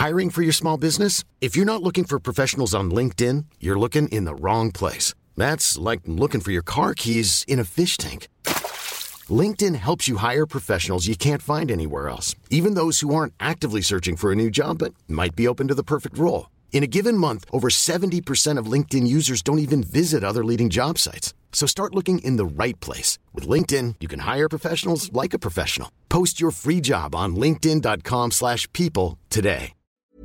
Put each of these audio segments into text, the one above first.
Hiring for your small business? If you're not looking for professionals on LinkedIn, you're looking in the wrong place. That's like looking for your car keys in a fish tank. LinkedIn helps you hire professionals you can't find anywhere else, even those who aren't actively searching for a new job but might be open to the perfect role. In a given month, over 70% of LinkedIn users don't even visit other leading job sites. So start looking in the right place. With LinkedIn, you can hire professionals like a professional. Post your free job on linkedin.com/people today.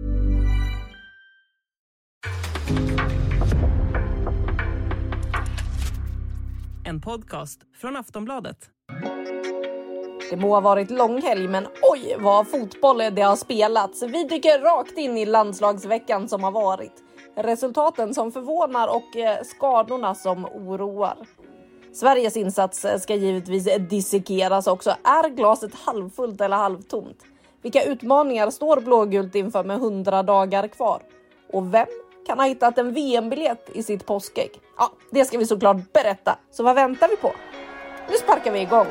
En podcast från Aftonbladet. Det må ha varit lång helg, men oj vad fotboll det har spelats. Vi dyker rakt in i landslagsveckan som har varit. Resultaten som förvånar och skadorna som oroar. Sveriges insats ska givetvis dissekeras också. Är glaset halvfullt eller halvtomt? Vilka utmaningar står blågult inför med 100 dagar kvar? Och vem kan ha hittat en VM-biljett i sitt påskägg? Ja, det ska vi såklart berätta. Så vad väntar vi på? Nu sparkar vi igång.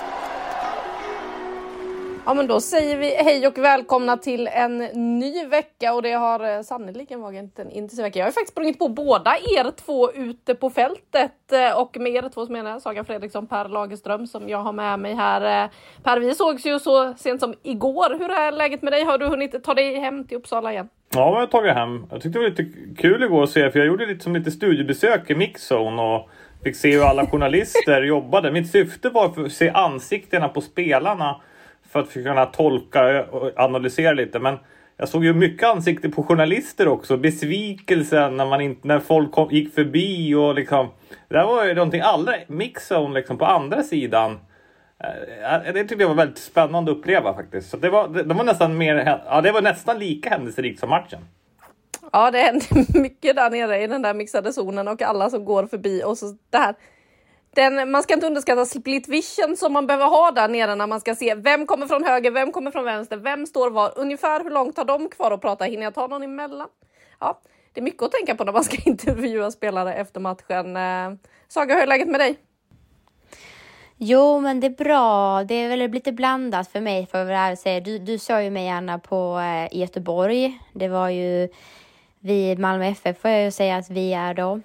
Ja, men då säger vi hej och välkomna till en ny vecka, och det har sannoliken varit en intensiv vecka. Jag har faktiskt sprungit på båda er två ute på fältet, och med er två som menar Saga Fredriksson, Per Lagerström som jag har med mig här. Per, vi sågs ju så sent som igår. Hur är läget med dig? Har du hunnit ta dig hem till Uppsala igen? Ja, jag har tagit hem. Jag tyckte det var lite kul igår att se, för jag gjorde lite studiebesök i Mixzone och fick se hur alla journalister jobbade. Mitt syfte var att se ansiktena på spelarna för att kunna tolka och analysera lite. Men jag såg ju mycket ansikter på journalister också. Besvikelsen när folk gick förbi och liksom. Det var ju någonting Mixzone liksom på andra sidan. Det tyckte jag var väldigt spännande att uppleva faktiskt. Så det var nästan det var nästan lika händelserikt som matchen. Ja, det hände mycket där nere i den där mixade zonen och alla som går förbi och så det här. Man ska inte underskatta split vision som man behöver ha där nere när man ska se vem kommer från höger, vem kommer från vänster, vem står var, ungefär hur långt har de kvar att prata, hinner jag ta någon emellan? Ja, det är mycket att tänka på när man ska intervjua spelare efter matchen. Saga, hur är läget med dig? Jo, men det är bra. Det är väl lite blandat för mig, för att säga. Du såg ju mig gärna på i Göteborg. Det var ju vi Malmö FF, får jag ju säga att vi är då.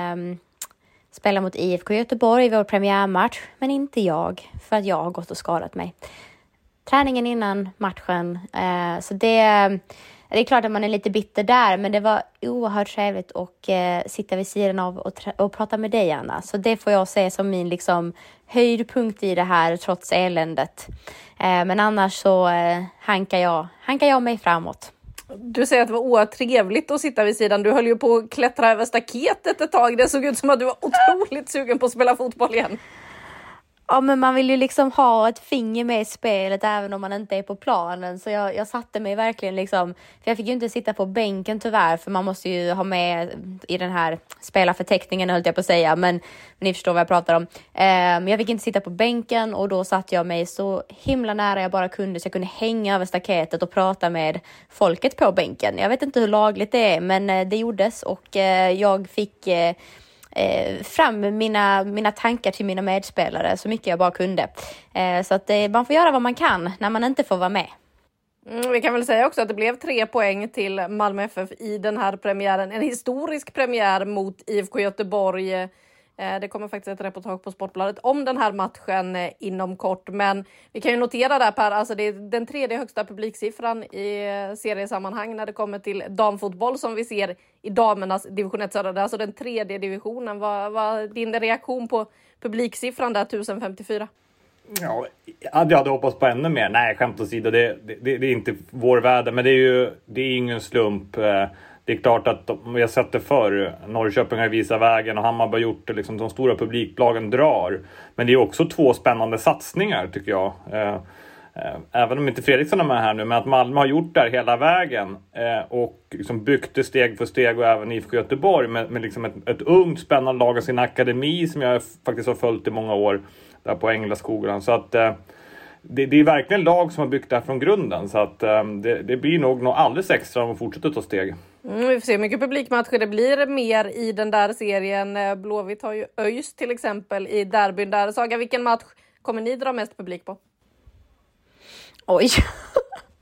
Spelar mot IFK Göteborg i vår premiärmatch, men inte jag, för att jag har gått och skadat mig. Träningen innan matchen, så det är klart att man är lite bitter där, men det var oerhört trevligt att sitta vid sidan av och prata med dig, Anna. Så det får jag säga som min liksom höjdpunkt i det här, trots eländet. Men annars så hankar jag mig framåt. Du säger att det var otrevligt att sitta vid sidan. Du höll ju på att klättra över staketet ett tag. Det såg ut som att du var otroligt sugen på att spela fotboll igen. Ja, men man vill ju liksom ha ett finger med i spelet även om man inte är på planen. Så jag satte mig verkligen liksom, för jag fick ju inte sitta på bänken tyvärr, för man måste ju ha med i den här spelarförteckningen, höll jag på att säga, men ni förstår vad jag pratar om. Jag fick inte sitta på bänken, och då satt jag mig så himla nära jag bara kunde, så jag kunde hänga över staketet och prata med folket på bänken. Jag vet inte hur lagligt det är, men det gjordes, och jag fick fram mina tankar till mina medspelare så mycket jag bara kunde. Så att man får göra vad man kan när man inte får vara med. Vi kan väl säga också att det blev 3 poäng till Malmö FF i den här premiären. En historisk premiär mot IFK Göteborg. Det kommer faktiskt ett reportage på Sportbladet om den här matchen inom kort. Men vi kan ju notera där, Per, alltså det är den 3:e högsta publiksiffran i seriesammanhang när det kommer till damfotboll som vi ser i damernas division 1. Alltså den 3:e divisionen. Vad din reaktion på publiksiffran där, 1054? Ja, jag hade hoppats på ännu mer. Nej, skämt åsido, det är inte vår värld, men det är ingen slump. Det är klart att vi har sett det förr. Norrköping har visat vägen och Hammarby har gjort det. Liksom, de stora publikbolagen drar. Men det är också 2 spännande satsningar, tycker jag. Även om inte Fredriksson är med här nu. Men att Malmö har gjort det här hela vägen. Och liksom byggt det steg för steg. Och även IFK Göteborg. Med liksom ett ungt spännande lag av sin akademi. Som jag faktiskt har följt i många år. Där på Änglaskolan. Så att det är verkligen lag som har byggt det här från grunden. Så att det blir nog något alldeles extra om att fortsätta ta steg. Vi får se hur mycket publikmatcher det blir mer i den där serien. Blåvitt har ju ÖIS till exempel i derbyn där. Saga, vilken match kommer ni dra mest publik på? Oj.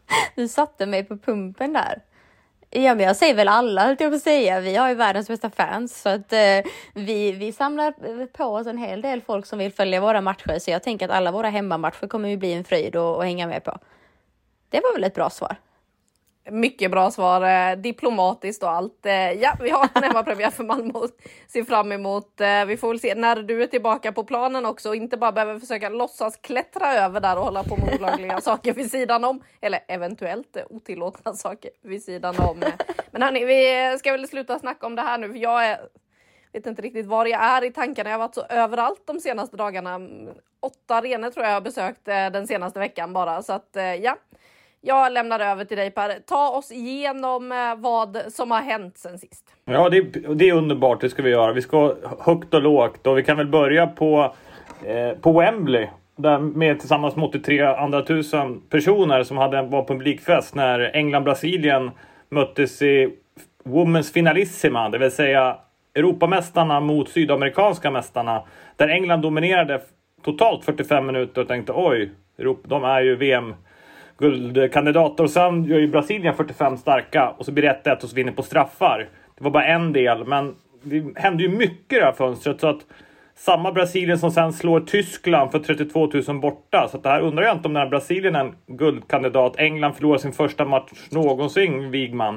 Du satte mig på pumpen där. Ja, men jag säger väl alla, höll jag på att säga. Vi har ju världens bästa fans. Så att vi samlar på oss en hel del folk som vill följa våra matcher. Så jag tänker att alla våra hemmamatcher kommer ju bli en fröjd att hänga med på. Det var väl ett bra svar. Mycket bra svar, diplomatiskt och allt. Ja, vi har en hemmapremiär för Malmö att se fram emot. Vi får väl se när du är tillbaka på planen också och inte bara behöver försöka låtsas klättra över där och hålla på med olagliga saker vid sidan om. Eller eventuellt otillåtna saker vid sidan om. Men hörni, vi ska väl sluta snacka om det här nu. För jag vet inte riktigt var jag är i tankarna. Jag har varit så överallt de senaste dagarna. 8 arenor tror jag har besökt den senaste veckan bara. Så att ja. Jag lämnar över till dig Per. Ta oss igenom vad som har hänt sen sist. Ja, det är underbart. Det ska vi göra. Vi ska högt och lågt. Och vi kan väl börja på Wembley. Där med tillsammans med 83 andra tusen personer som var publikfest när England-Brasilien möttes i Women's Finalissima. Det vill säga Europamästarna mot sydamerikanska mästarna. Där England dominerade totalt 45 minuter och tänkte oj, de är ju VM-guldkandidater. Och sen gör ju Brasilien 45 starka och så blir det 1-1 och så vinner på straffar. Det var bara en del, men det hände ju mycket i det här fönstret så att samma Brasilien som sen slår Tyskland för 32 000 borta. Så att det här undrar jag inte om den här Brasilien är en guldkandidat. England förlorar sin första match någonsin, Wigman.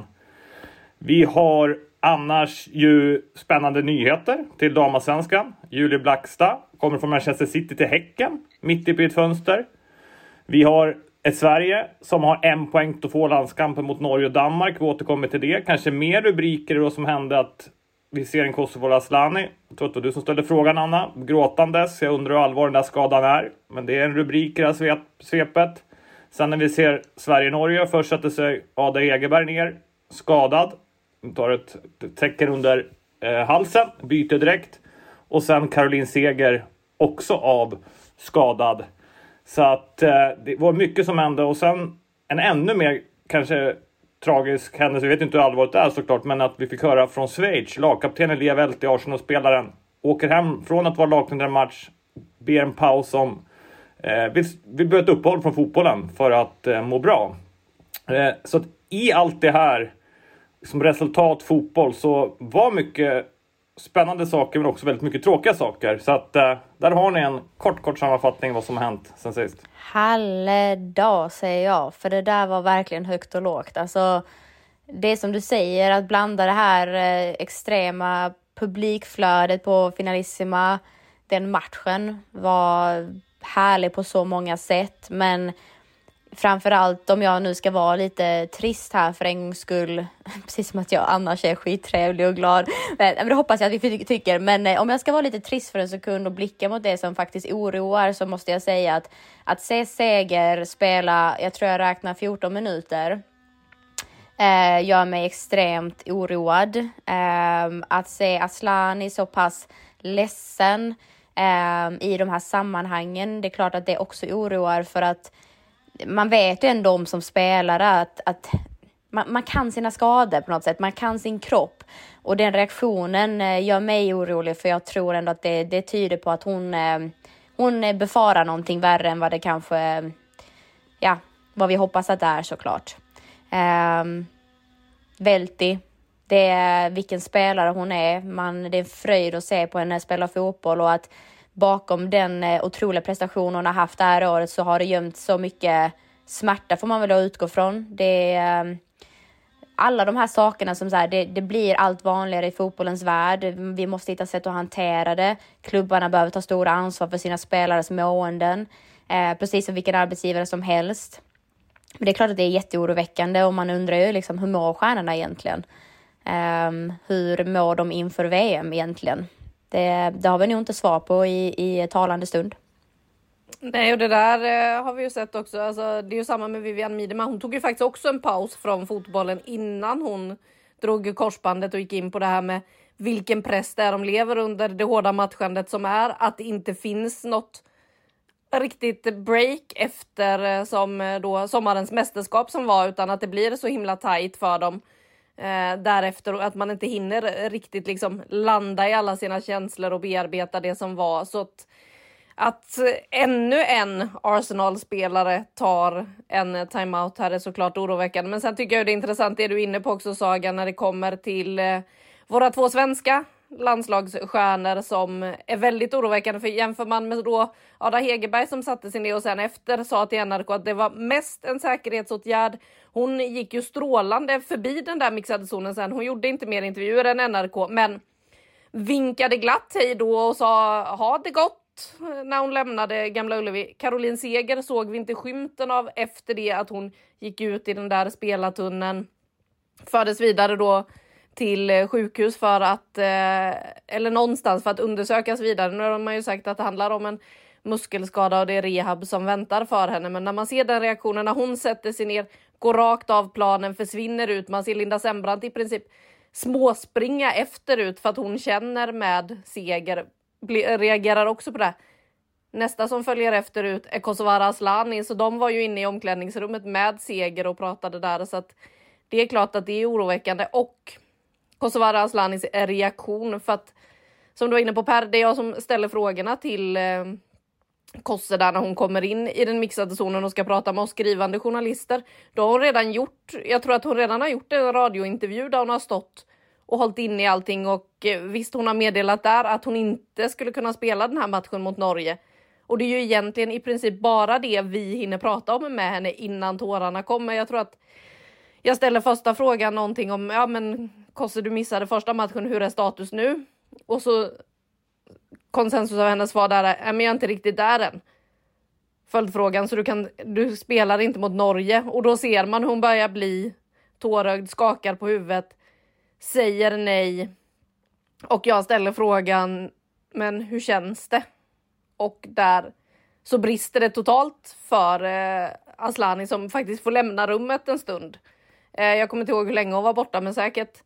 Vi har annars ju spännande nyheter till damasvenskan. Julie Blackstad kommer från Manchester City till Häcken, mitt i ett fönster. Vi har ett Sverige som har 1 poäng att få landskampen mot Norge och Danmark. Vi återkommer till det. Kanske mer rubriker då som hände att vi ser en Kosovo Asllani. Jag tror att det var du som ställde frågan, Anna. Gråtandes. Jag undrar hur allvarlig den där skadan är. Men det är en rubrik i det här svepet. Sen när vi ser Sverige-Norge. Först sätter sig Ada Egerberg ner. Skadad. Tar ett tecken under halsen. Byter direkt. Och sen Caroline Seger också av skadad. Så att det var mycket som hände. Och sen en ännu mer kanske tragisk händelse. Jag vet inte hur allvarligt det är såklart. Men att vi fick höra från Schweiz. Lagkaptenen Lia Welti, Arsenal-spelaren. Åker hem från att vara lagkapten i en match. Ber en paus som vill börja ett uppehåll från fotbollen för att må bra. Så att i allt det här som resultat fotboll så var mycket spännande saker men också väldigt mycket tråkiga saker. Så att där har ni en kort sammanfattning vad som har hänt sen sist. Halledag säger jag, för det där var verkligen högt och lågt. Alltså det som du säger, att blanda det här extrema publikflödet på Finalissima, den matchen var härlig på så många sätt, men framförallt om jag nu ska vara lite trist här för en gångs skull, precis som att jag annars är skittrevlig och glad, men det hoppas jag att vi tycker, men om jag ska vara lite trist för en sekund och blicka mot det som faktiskt oroar, så måste jag säga att se Seger spela, jag tror jag räknar 14 minuter, gör mig extremt oroad. Att se Asllani så pass ledsen i de här sammanhangen, det är klart att det också oroar, för att man vet ju ändå om som spelare att man kan sina skador på något sätt, man kan sin kropp, och den reaktionen gör mig orolig, för jag tror ändå att det tyder på att hon befarar någonting värre än vad det kanske, ja, vad vi hoppas att det är såklart. Welti, det är vilken spelare hon är, det är en fröjd att se på henne spela fotboll, och att bakom den otroliga prestation hon har haft det här året så har det gömt så mycket smärta, får man väl utgå från. Det är alla de här sakerna som så här, det blir allt vanligare i fotbollens värld. Vi måste hitta sätt att hantera det. Klubbarna behöver ta stora ansvar för sina spelares måenden, precis som vilken arbetsgivare som helst. Men det är klart att det är jätteoroväckande, och man undrar ju liksom, hur mår stjärnorna egentligen? Hur mår de inför VM egentligen? Det har vi nog inte svar på i talande stund. Nej, och det där har vi ju sett också. Alltså, det är ju samma med Vivianne Miedema. Hon tog ju faktiskt också en paus från fotbollen innan hon drog korsbandet och gick in på det här med vilken press det är de lever under, det hårda matchandet som är. Att det inte finns något riktigt break efter som då sommarens mästerskap som var, utan att det blir så himla tajt för dem därefter, och att man inte hinner riktigt liksom landa i alla sina känslor och bearbeta det som var. Så att Att ännu en Arsenal-spelare tar en timeout här är såklart oroväckande. Men sen tycker jag det är intressant det du är inne på också, Saga, när det kommer till våra 2 svenska landslagsstjärnor som är väldigt oroväckande. För jämför man med då Ada Hegerberg som satte sig ner och sen efter sa till NRK att det var mest en säkerhetsåtgärd. Hon gick ju strålande förbi den där mixade zonen sen. Hon gjorde inte mer intervjuer än NRK, men vinkade glatt hej då och sa ha det gott när hon lämnade Gamla Ullevi. Caroline Seger såg vi inte skymten av efter det att hon gick ut i den där spelartunneln. Fördes vidare då till sjukhus för att, eller någonstans för att undersökas vidare. Nu har man ju sagt att det handlar om en muskelskada och det är rehab som väntar för henne. Men när man ser den reaktionen när hon sätter sig ner, går rakt av planen, försvinner ut. Man ser Linda Sembrant i princip småspringa efterut för att hon känner med Seger. Reagerar också på det. Nästa som följer efterut är Kosovare Asllani. Så de var ju inne i omklädningsrummet med Seger och pratade där. Så att det är klart att det är oroväckande. Och Kosovare Asllanis reaktion. För att som du var inne på Per, det är jag som ställer frågorna till Kosse där när hon kommer in i den mixade zonen och ska prata med oss skrivande journalister. Då har hon redan gjort, jag tror att hon redan har gjort en radiointervju där hon har stått och hållit in i allting. Och visst, hon har meddelat där att hon inte skulle kunna spela den här matchen mot Norge. Och det är ju egentligen i princip bara det vi hinner prata om med henne innan tårarna kommer. Jag tror att jag ställer första frågan någonting om, ja men Kosse, du missade första matchen, hur är status nu? Och så konsensus av hennes svar där är, men jag är inte riktigt där än. Följdfrågan, så du spelar inte mot Norge. Och då ser man hon börjar bli tårögd, skakar på huvudet, säger nej. Och jag ställer frågan, men hur känns det? Och där så brister det totalt för Asllani som faktiskt får lämna rummet en stund. Jag kommer inte ihåg hur länge hon var borta, men säkert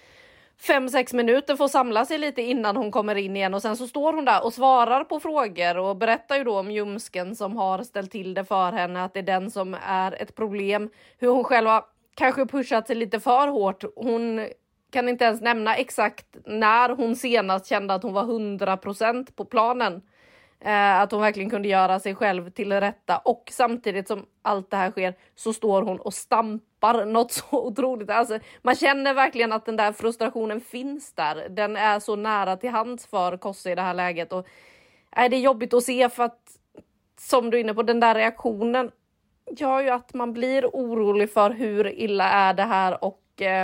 5-6 minuter får samla sig lite innan hon kommer in igen. Och sen så står hon där och svarar på frågor och berättar ju då om ljumsken som har ställt till det för henne. Att det är den som är ett problem. Hur hon själv har kanske pushat sig lite för hårt. Hon kan inte ens nämna exakt när hon senast kände att hon var 100% på planen. Att hon verkligen kunde göra sig själv till rätta. Och samtidigt som allt det här sker så står hon och stampar något så otroligt. Alltså, man känner verkligen att den där frustrationen finns där. Den är så nära till hands för Kosse i det här läget. Och är det jobbigt att se för att, som du är inne på, den där reaktionen gör ju att man blir orolig för hur illa är det här. Och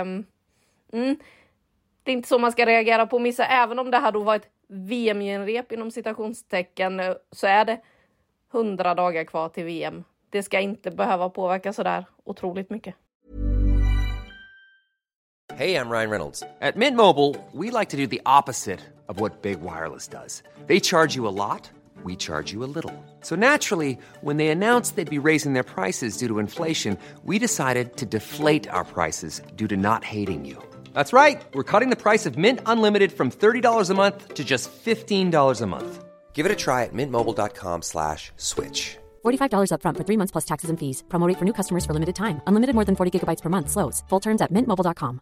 det är inte så man ska reagera på missa. Även om det här då var ett VM-genrep inom citationstecken, så är det 100 dagar kvar till VM. Det ska inte behöva påverka så där otroligt mycket. Hey, I'm Ryan Reynolds. At Mint Mobile, we like to do the opposite of what Big Wireless does. They charge you a lot, we charge you a little. So naturally, when they announced they'd be raising their prices due to inflation, we decided to deflate our prices due to not hating you. That's right. We're cutting the price of Mint Unlimited from $30 a month to just $15 a month. Give it a try at mintmobile.com/switch. $45 up front for 3 months plus taxes and fees. Promo rate for new customers for limited time. Unlimited more than 40 gigabytes per month. Slows full terms at mintmobile.com.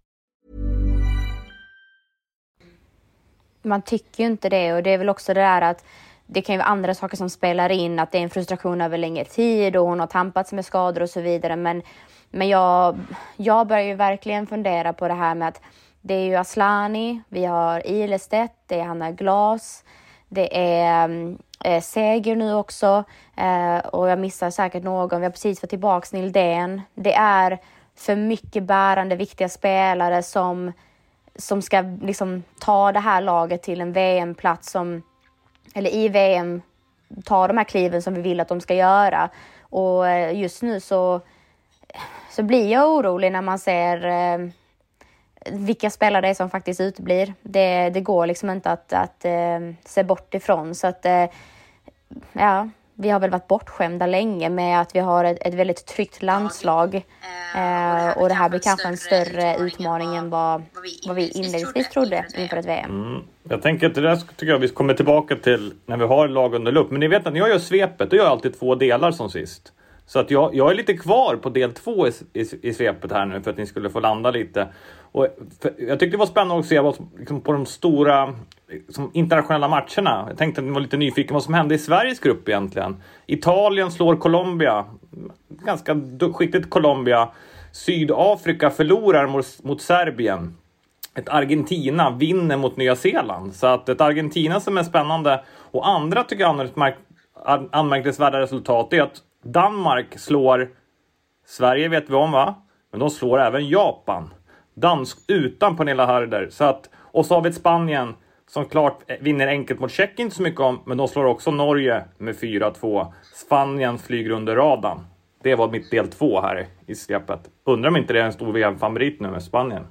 Man tycker ju inte det, och det är väl också det där att det kan ju vara andra saker som spelar in, att det är en frustration över längre tid och hon har tampats med skador och så vidare. Men jag börjar ju verkligen fundera på det här med att det är ju Asllani, vi har Ilestedt, det är Hanna Glas, det är Seger nu också, och jag missar säkert någon. Vi har precis fått tillbaka Nildén. Det är för mycket bärande, viktiga spelare som ska liksom ta det här laget till en VM-plats, eller i VM ta de här kliven som vi vill att de ska göra. Och just nu så blir jag orolig när man ser vilka spelare det är som faktiskt uteblir. Det går liksom inte att se bort ifrån. Så att ja, vi har väl varit bortskämda länge med att vi har ett väldigt tryggt landslag. Och det här blir kanske en större utmaning än vad vi inledningsvis trodde inför ett VM. Jag tänker att det där tycker jag vi kommer tillbaka till när vi har lag under lupp. Men ni vet att när jag gör svepet, då gör jag alltid 2 delar som sist. Så att jag är lite kvar på del 2 i svepet här nu för att ni skulle få landa lite. Och jag tyckte det var spännande att se vad liksom, på de stora internationella matcherna. Jag tänkte att ni var lite nyfiken vad som hände i Sveriges grupp egentligen. Italien slår Colombia. Ganska skickligt Colombia. Sydafrika förlorar mot Serbien. Ett Argentina vinner mot Nya Zeeland. Så att ett Argentina som är spännande. Och andra tycker jag anmärkningsvärda resultat är att Danmark slår Sverige, vet vi om va? Men de slår även Japan. Dansk utan Pernilla Harder. Och så har vi ett Spanien som klart vinner enkelt mot Tjeckien, inte så mycket om. Men de slår också Norge med 4-2. Spanien flyger under radarn. Det var mitt del 2 här i svepet. Undrar om inte det är en stor VM-favorit nu med Spanien.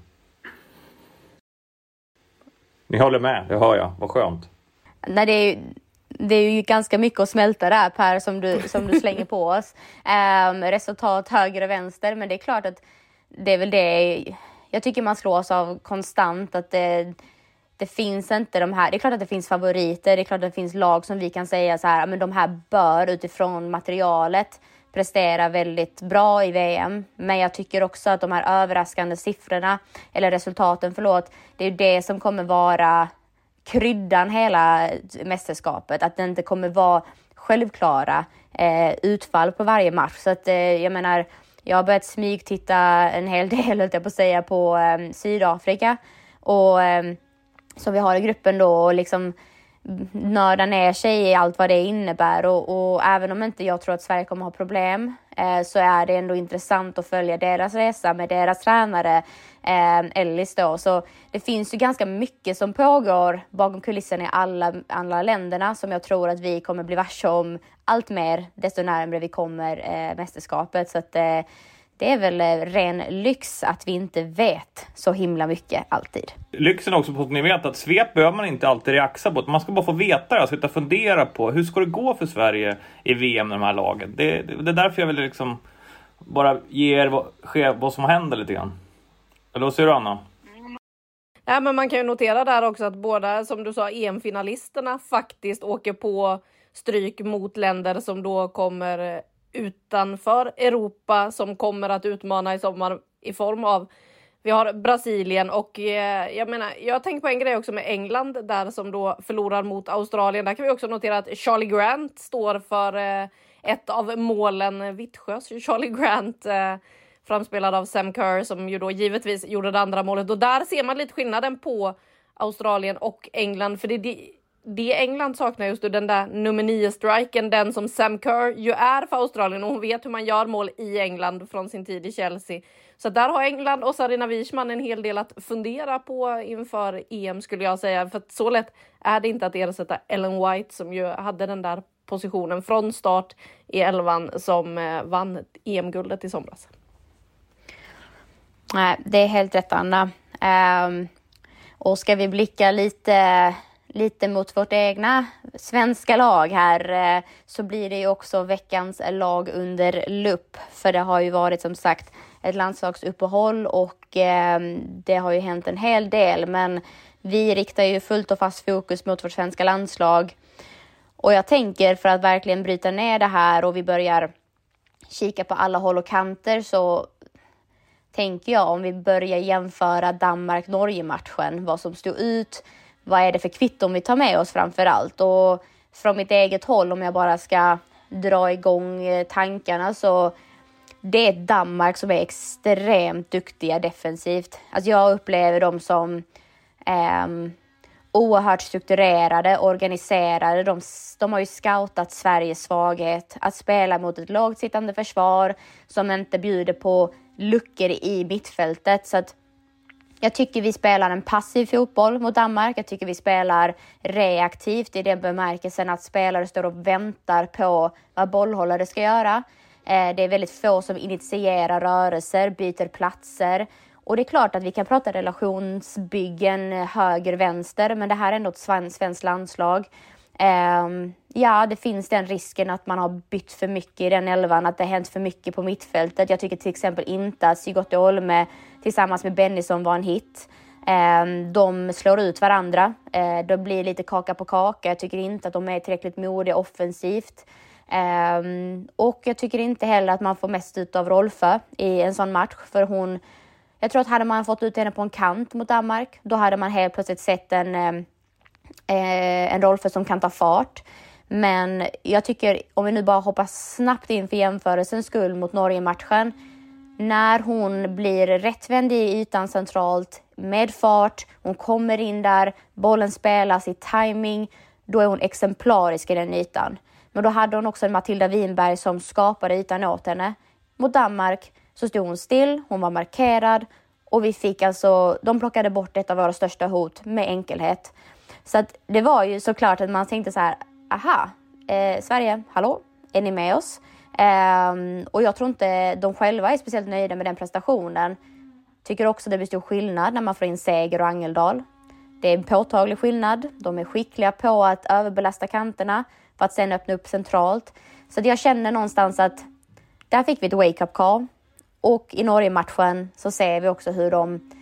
Ni håller med, det hör jag. Vad skönt. Nej, det är ju ganska mycket att smälta där, Per, som du slänger på oss. Resultat höger och vänster, men det är klart att det är väl det jag tycker man slås av konstant, att det finns inte de här. Det är klart att det finns favoriter, det är klart att det finns lag som vi kan säga så här, men de här bör utifrån materialet prestera väldigt bra i VM. Men jag tycker också att de här överraskande siffrorna, eller resultaten, det är det som kommer vara kryddan hela mästerskapet. Att det inte kommer vara självklara utfall på varje match. Så att jag menar, jag har börjat smygtitta en hel del, höll jag på att säga, på Sydafrika. Och så vi har i gruppen då, och liksom nörda ner sig i allt vad det innebär. Och även om inte jag tror att Sverige kommer ha problem, så är det ändå intressant att följa deras resa med deras tränare Ellis då. Så det finns ju ganska mycket som pågår bakom kulisserna i alla länderna, som jag tror att vi kommer bli varse om allt mer desto närmare vi kommer mästerskapet. Så att det är väl ren lyx att vi inte vet så himla mycket alltid. Lyxen också på att ni vet att svep behöver man inte alltid reaxa på. Man ska bara få veta det, sitta och fundera på hur ska det gå för Sverige i VM med de här lagen. Det är därför jag vill liksom bara ge er vad som händer lite grann. Eller vad säger du, Anna? Ja, men man kan ju notera där också att båda, som du sa, EM-finalisterna faktiskt åker på stryk mot länder som då kommer utanför Europa, som kommer att utmana i sommar i form av, vi har Brasilien och jag tänker på en grej också med England där, som då förlorar mot Australien. Där kan vi också notera att Charlie Grant står för ett av målen. Vittsjös Charlie Grant, framspelad av Sam Kerr, som ju då givetvis gjorde det andra målet. Och där ser man lite skillnaden på Australien och England, för det England saknar just den där nummer 9-striken, den som Sam Kerr ju är för Australien, och hon vet hur man gör mål i England från sin tid i Chelsea. Så där har England och Sarina Wiesman en hel del att fundera på inför EM, skulle jag säga. För att så lätt är det inte att ersätta Ellen White, som ju hade den där positionen från start i 11 som vann EM-guldet i somras. Nej, det är helt rätt, Anna. Och ska vi blicka lite mot vårt egna svenska lag här, så blir det ju också veckans lag under lupp. För det har ju varit, som sagt, ett landslagsuppehåll och det har ju hänt en hel del. Men vi riktar ju fullt och fast fokus mot vårt svenska landslag. Och jag tänker, för att verkligen bryta ner det här och vi börjar kika på alla håll och kanter, så tänker jag, om vi börjar jämföra Danmark-Norge-matchen, vad som stod ut, vad är det för kvitton vi tar med oss framför allt. Och från mitt eget håll, om jag bara ska dra igång tankarna, så det är Danmark som är extremt duktiga defensivt. Alltså jag upplever dem som oerhört strukturerade, organiserade. De har ju scoutat Sveriges svaghet, att spela mot ett lågt sittande försvar som inte bjuder på luckor i mittfältet. Så att jag tycker vi spelar en passiv fotboll mot Danmark. Jag tycker vi spelar reaktivt i den bemärkelsen att spelare står och väntar på vad bollhållare ska göra. Det är väldigt få som initierar rörelser, byter platser. Och det är klart att vi kan prata relationsbyggen höger-vänster, men det här är ändå ett svenskt landslag. Ja, det finns den risken att man har bytt för mycket i den 11, att det har hänt för mycket på mittfältet. Jag tycker till exempel inte att Sigurd Olme tillsammans med Bennison var en hit. De slår ut varandra. Det blir lite kaka på kaka. Jag tycker inte att de är tillräckligt modiga offensivt. Och jag tycker inte heller att man får mest ut av Rolfö i en sån match. För jag tror att hade man fått ut henne på en kant mot Danmark, då hade man helt plötsligt sett en Rolfö som kan ta fart. Men jag tycker, om vi nu bara hoppar snabbt in för jämförelsens skull mot Norge-matchen, när hon blir rättvänd i ytan centralt med fart, hon kommer in där, bollen spelas i timing, då är hon exemplarisk i den ytan. Men då hade hon också en Matilda Winberg som skapade ytan åt henne. Mot Danmark så stod hon still, hon var markerad och de plockade bort ett av våra största hot med enkelhet. Så att det var ju såklart att man tänkte så här, aha, Sverige, hallå, är ni med oss? Och jag tror inte de själva är speciellt nöjda med den prestationen. Tycker också det blir stor skillnad när man får in Seger och Angeldal. Det är en påtaglig skillnad. De är skickliga på att överbelasta kanterna för att sen öppna upp centralt. Så jag känner någonstans att där fick vi ett wake-up call. Och i Norge-matchen så ser vi också hur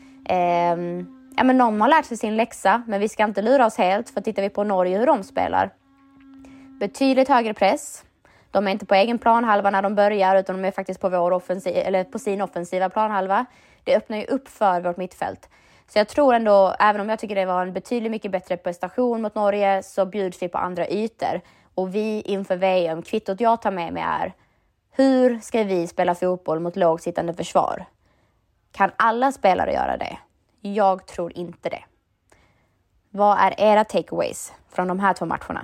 någon har lärt sig sin läxa. Men vi ska inte lura oss helt, för tittar vi på Norge hur de spelar. Betydligt högre press. De är inte på egen planhalva när de börjar, utan de är faktiskt på på sin offensiva planhalva. Det öppnar ju upp för vårt mittfält. Så jag tror ändå, även om jag tycker det var en betydligt mycket bättre prestation mot Norge, så bjuds vi på andra ytor. Och vi inför VM, kvittot jag tar med mig är: hur ska vi spela fotboll mot lågsittande försvar? Kan alla spelare göra det? Jag tror inte det. Vad är era takeaways från de här 2 matcherna?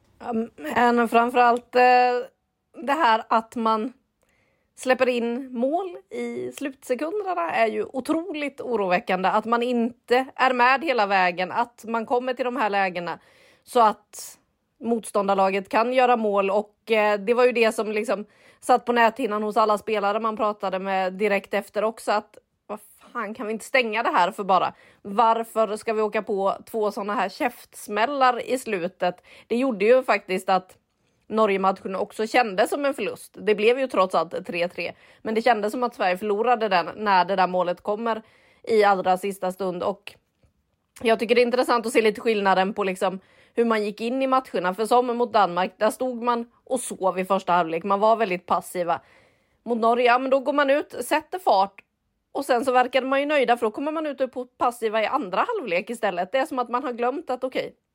Men framförallt det här att man släpper in mål i slutsekunderna är ju otroligt oroväckande. Att man inte är med hela vägen, att man kommer till de här lägena så att motståndarlaget kan göra mål. Och det var ju det som liksom satt på näthinnan hos alla spelare man pratade med direkt efter också, att vad fan, kan vi inte stänga det här för bara? Varför ska vi åka på 2 sådana här käftsmällar i slutet? Det gjorde ju faktiskt att Norge-matchen också kändes som en förlust. Det blev ju trots allt 3-3. Men det kändes som att Sverige förlorade den när det där målet kommer i allra sista stund. Och jag tycker det är intressant att se lite skillnaden på liksom hur man gick in i matcherna. För som mot Danmark, där stod man och sov i första halvlek. Man var väldigt passiva. Mot Norge, ja men då går man ut, sätter fart. Och sen så verkade man ju nöjda, för då kommer man ut och är passiva i andra halvlek istället. Det är som att man har glömt att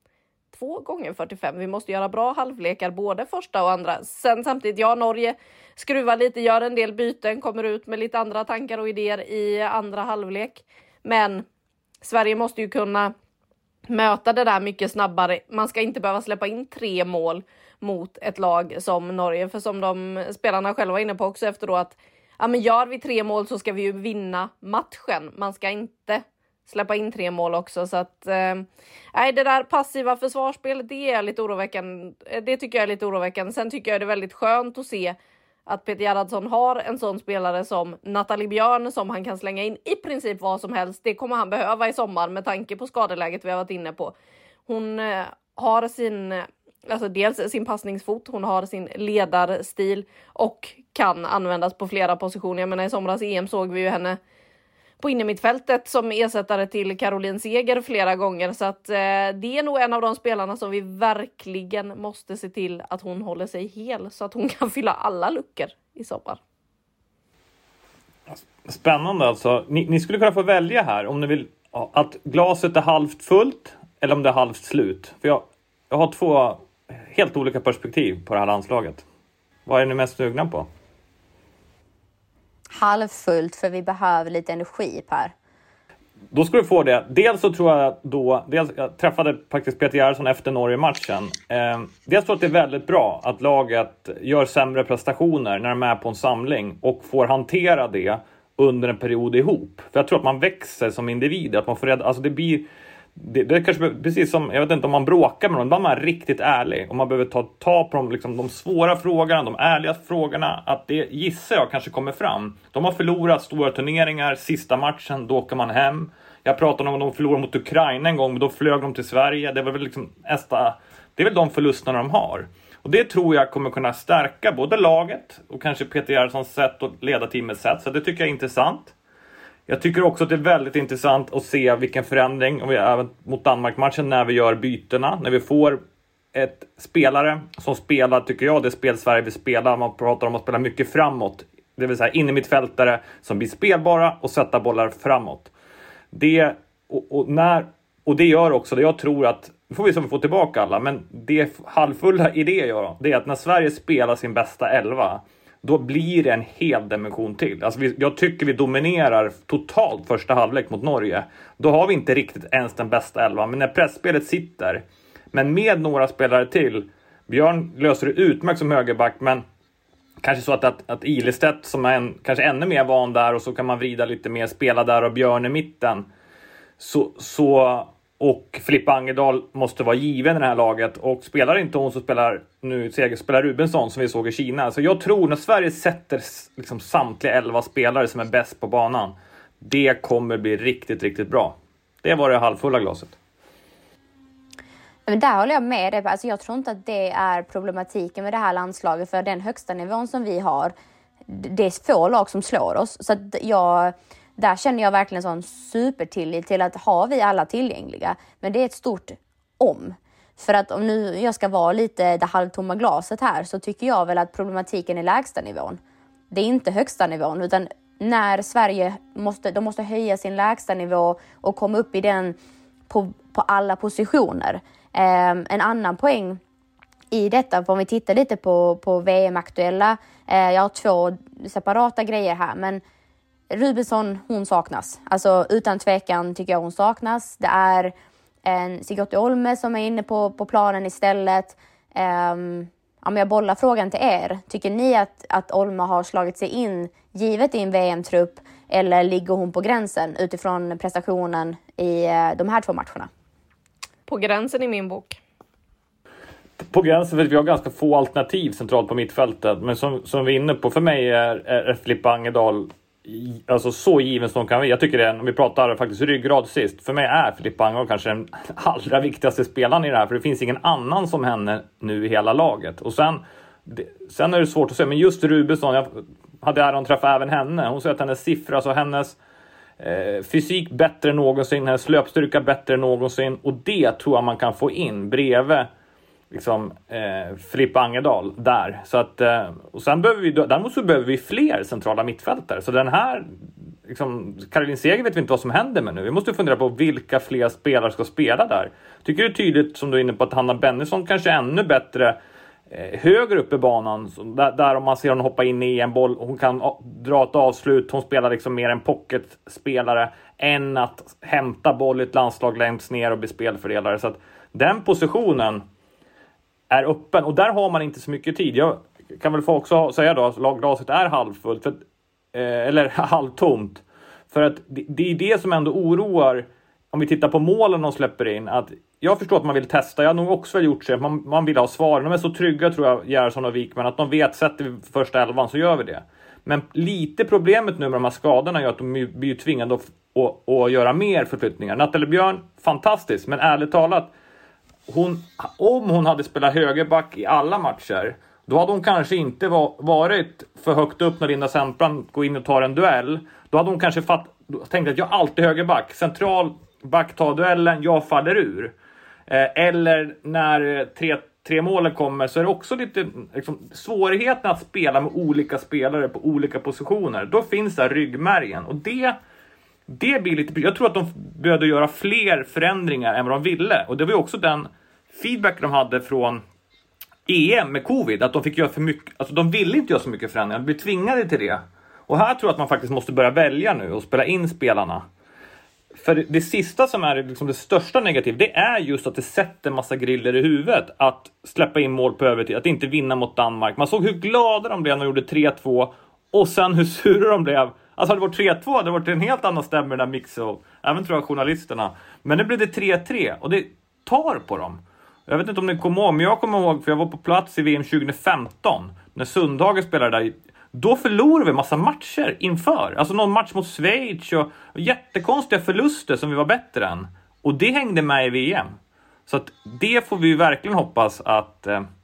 2 gånger 45. Vi måste göra bra halvlekar, både första och andra. Sen samtidigt, Norge skruvar lite, gör en del byten, kommer ut med lite andra tankar och idéer i andra halvlek. Men Sverige måste ju kunna möta det där mycket snabbare. Man ska inte behöva släppa in 3 mål mot ett lag som Norge. För som de spelarna själva var inne på också efter då, att men gör vi 3 mål så ska vi ju vinna matchen. Man ska inte släppa in 3 mål också. Så att det där passiva försvarsspelet, det är lite oroväckande. Det tycker jag är lite oroväckande. Sen tycker jag det är väldigt skönt att se att Peter Gerhardsson har en sån spelare som Nathalie Björn, som han kan slänga in i princip vad som helst. Det kommer han behöva i sommar med tanke på skadeläget vi har varit inne på. Hon har dels sin passningsfot, hon har sin ledarstil och kan användas på flera positioner. Jag menar, i somras EM såg vi ju henne på innermittfältet som ersättare till Caroline Seger flera gånger. Så att det är nog en av de spelarna som vi verkligen måste se till att hon håller sig hel, så att hon kan fylla alla luckor i sommar. Spännande alltså. Ni skulle kunna få välja här om ni vill att glaset är halvt fullt eller om det är halvt slut. För jag har 2 helt olika perspektiv på det här landslaget. Vad är ni mest sugna på? Halvfullt, för vi behöver lite energi, Per. Då ska du få det. Dels så tror jag jag träffade faktiskt Peter Gerhardsson efter Norge-matchen. Dels tror jag att det är väldigt bra att laget gör sämre prestationer när de är på en samling och får hantera det under en period ihop. För jag tror att man växer som individ, att man får alltså det blir det kanske precis som, jag vet inte om man bråkar med någon, bara man är riktigt ärlig och man behöver ta på de svåra frågorna, de ärliga frågorna, att det gissar jag kanske kommer fram. De har förlorat stora turneringar, sista matchen då åker man hem. Jag pratade om de förlorade mot Ukraina en gång, men då flög de till Sverige. Det var väl det är väl de förlusterna de har. Och det tror jag kommer kunna stärka både laget och kanske Peter Gerhardssons sätt och ledarteamets sätt, så det tycker jag är intressant. Jag tycker också att det är väldigt intressant att se vilken förändring, och vi även mot Danmark-matchen, när vi gör bytena, när vi får ett spelare som spelar, tycker jag, det spel Sverige vill spela. Man pratar om att spela mycket framåt. Det vill säga in i mittfältare som blir spelbara och sätta bollar framåt. Det, och det gör också det. Jag tror att, får vi får tillbaka alla, men det halvfulla i det gör det är att när Sverige spelar sin bästa 11, då blir det en hel dimension till. Alltså jag tycker vi dominerar totalt första halvlek mot Norge. Då har vi inte riktigt ens den bästa 11. Men när pressspelet sitter, men med några spelare till, Björn löser det utmärkt som högerback, men kanske så att Ilestedt som är kanske ännu mer van där, och så kan man vrida lite mer, spela där och Björn i mitten. Och Filippa Angedal måste vara given i det här laget. Och spelar inte hon, så spelar Rubensson som vi såg i Kina. Så jag tror när Sverige sätter liksom samtliga 11 spelare som är bäst på banan, det kommer bli riktigt, riktigt bra. Det var det halvfulla glaset. Men där håller jag med dig. Alltså jag tror inte att det är problematiken med det här landslaget. För den högsta nivån som vi har, det är få lag som slår oss. Så att där känner jag verkligen sån supertillit till att ha vi alla tillgängliga. Men det är ett stort om. För att om nu jag ska vara lite det halvtomma glaset här, så tycker jag väl att problematiken är lägsta nivån. Det är inte högsta nivån, utan när Sverige måste höja sin lägsta nivå och komma upp i den på alla positioner. En annan poäng i detta, om vi tittar lite på VM-aktuella, jag har 2 separata grejer här, men Rubensson, hon saknas. Alltså utan tvekan tycker jag hon saknas. Det är en Sigurd Olme som är inne på planen istället. Om jag bollar frågan till er, tycker ni att Olme har slagit sig in givet i en VM-trupp, eller ligger hon på gränsen utifrån prestationen i de här 2 matcherna? På gränsen i min bok. På gränsen, för vi har ganska få alternativ centralt på mittfältet. Men som vi är inne på, för mig är Filippa Angedal alltså så given som kan vi. Jag tycker det, om vi pratar faktiskt ryggrad sist, för mig är Filippa Angedal kanske den allra viktigaste spelaren i det här. För det finns ingen annan som henne nu i hela laget. Och sen är det svårt att säga, men just Rubensson, jag hade äran att träffa även henne. Hon säger att hennes siffra, alltså hennes fysik bättre än någonsin, hennes löpstyrka bättre än någonsin, och det tror jag man kan få in bredvid liksom Filippa Angedal där. Så att och sen behöver vi fler centrala mittfältare. Så den här liksom, Caroline Seger vet vi inte vad som händer med nu. Vi måste fundera på vilka fler spelare ska spela där. Tycker det är tydligt, som du är inne på, att Hanna Bennison kanske är ännu bättre högre upp i banan, där om man ser hon hoppa in i en boll, hon kan dra ett avslut, hon spelar liksom mer en pocketspelare än att hämta boll i ett landslag längst ner och bli spelfördelare. Så att den positionen är öppen, och där har man inte så mycket tid. Jag kan väl få också säga då att lagglaset är halvfullt, eller halvtomt, för att det är det som ändå oroar. Om vi tittar på målen de släpper in, att jag förstår att man vill testa. Jag har nog också väl gjort så. Man vill ha svar. De är så trygga, tror jag, Gerhardsson och Wikman, att de vet, sätter vi första 11 så gör vi det. Men lite problemet nu med de här skadorna gör att de blir tvingade att göra mer förflyttningar. Nathalie Björn, fantastiskt. Men ärligt talat, om hon hade spelat högerback i alla matcher, då hade hon kanske inte varit för högt upp när Linda Sembrant går in och tar en duell. Då hade hon kanske tänkt att jag alltid högerback. Central back tar duellen, jag faller ur. Eller när tre målen kommer, så är det också lite liksom, svårigheten att spela med olika spelare på olika positioner. Då finns det ryggmärgen. Och det blir lite... Jag tror att de behövde göra fler förändringar än vad de ville. Och det var ju också den feedback de hade från EM med covid. Att de fick göra för mycket... Alltså de ville inte göra så mycket förändringar. De blev tvingade till det. Och här tror jag att man faktiskt måste börja välja nu och spela in spelarna. För det sista som är liksom det största negativ, det är just att det sätter massa griller i huvudet att släppa in mål på övertid, att inte vinna mot Danmark. Man såg hur glada de blev när de gjorde 3-2, och sen hur sura de blev. Alltså hade det varit 3-2, hade det varit en helt annan stämmer där mixen, även tror jag journalisterna. Men det blev det 3-3, och det tar på dem. Jag vet inte om ni kommer ihåg, men jag kommer ihåg, för jag var på plats i VM 2015 när Sundhage spelade där. Då förlorade vi massa matcher inför. Alltså någon match mot Schweiz och jättekonstiga förluster som vi var bättre än. Och det hängde med i VM. Så att det får vi verkligen hoppas att...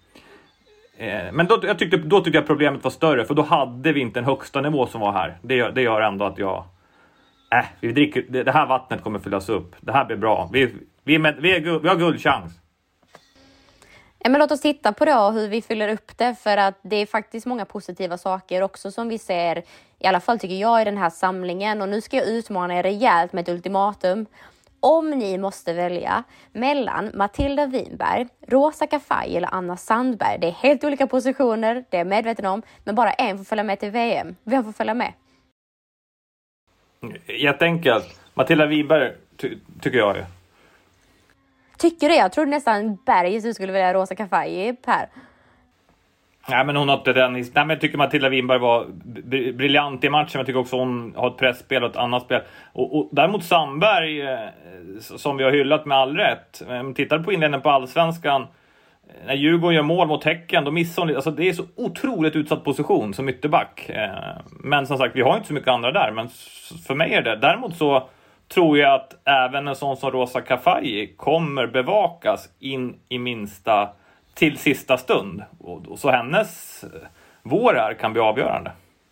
men då tyckte jag problemet var större. För då hade vi inte en högsta nivå som var här. Det gör ändå att jag... vi dricker, det här vattnet kommer fyllas upp. Det här blir bra. Vi har guldchans. Men låt oss titta på då hur vi fyller upp det, för att det är faktiskt många positiva saker också som vi ser, i alla fall tycker jag, i den här samlingen. Och nu ska jag utmana er rejält med ett ultimatum. Om ni måste välja mellan Matilda Winberg, Rosa Kafaji eller Anna Sandberg. Det är helt olika positioner, det är jag medveten om. Men bara en får följa med till VM. Vem får följa med? Jätteenkelt. Matilda Winberg tycker jag ju. Tycker det? Jag tror nästan Berg skulle välja Rosa Kafaji, Per. Nej, men hon har inte den. Nej, men jag tycker Matilda Winberg var briljant i matchen. Jag tycker också hon har ett pressspel och ett annat spel. Och däremot Sandberg, som vi har hyllat med all rätt. Om tittar på inledningen på Allsvenskan, när Djurgården gör mål mot Häcken, då missar hon. Alltså det är så otroligt utsatt position som ytterback. Men som sagt, vi har inte så mycket andra där. Men för mig är det. Däremot så tror jag att även en sån som Rosa Kafaji kommer bevakas in i minsta till sista stund. Och så hennes vår här kan bli avgörande.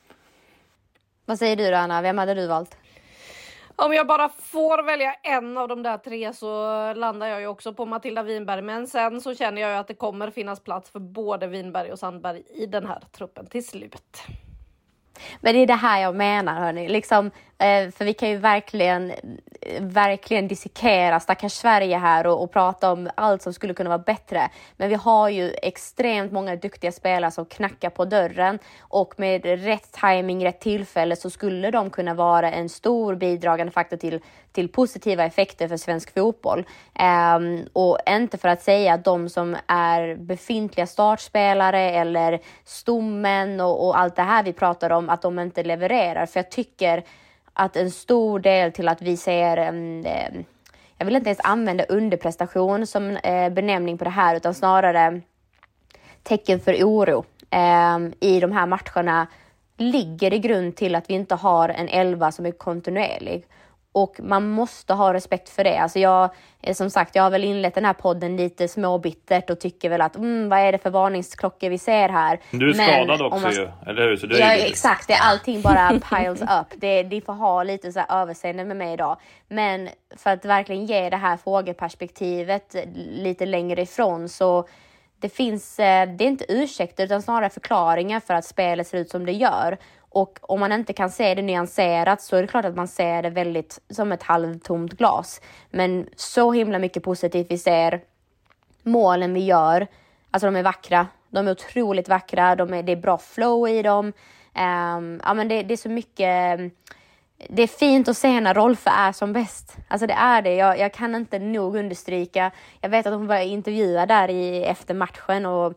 Vad säger du då, Anna? Vem hade du valt? Om jag bara får välja en av de där tre så landar jag ju också på Matilda Winberg. Men sen så känner jag ju att det kommer finnas plats för både Winberg och Sandberg i den här truppen till slut. Men det är det här jag menar, hörni. Liksom, för vi kan ju verkligen dissekera stackars Sverige här och prata om allt som skulle kunna vara bättre. Men vi har ju extremt många duktiga spelare som knackar på dörren. Och med rätt timing, rätt tillfälle så skulle de kunna vara en stor bidragande faktor till positiva effekter för svensk fotboll. Och inte för att säga att de som är befintliga startspelare eller stommen och allt det här vi pratar om, att de inte levererar. För jag tycker att en stor del till att vi ser, jag vill inte ens använda underprestation som benämning på det här, utan snarare tecken för oro i de här matcherna, ligger i grund till att vi inte har en 11 som är kontinuerlig. Och man måste ha respekt för det. Alltså jag har väl inlett den här podden lite småbittert och tycker väl att vad är det för varningsklockor vi ser här. Du är skadad också ju, eller hur? Så du ja, exakt. Det är allting bara piles up. De får ha lite så här överseende med mig idag. Men för att verkligen ge det här frågeperspektivet lite längre ifrån, så det är inte ursäkter utan snarare förklaringar för att spelet ser ut som det gör. Och om man inte kan se det nyanserat så är det klart att man ser det väldigt som ett halvtomt glas. Men så himla mycket positivt vi ser. Målen vi gör, alltså de är vackra. De är otroligt vackra. Det är bra flow i dem. Men det är så mycket. Det är fint att se när Rolfö är som bäst. Alltså det är det. Jag kan inte nog understryka. Jag vet att hon var intervjuad där efter matchen och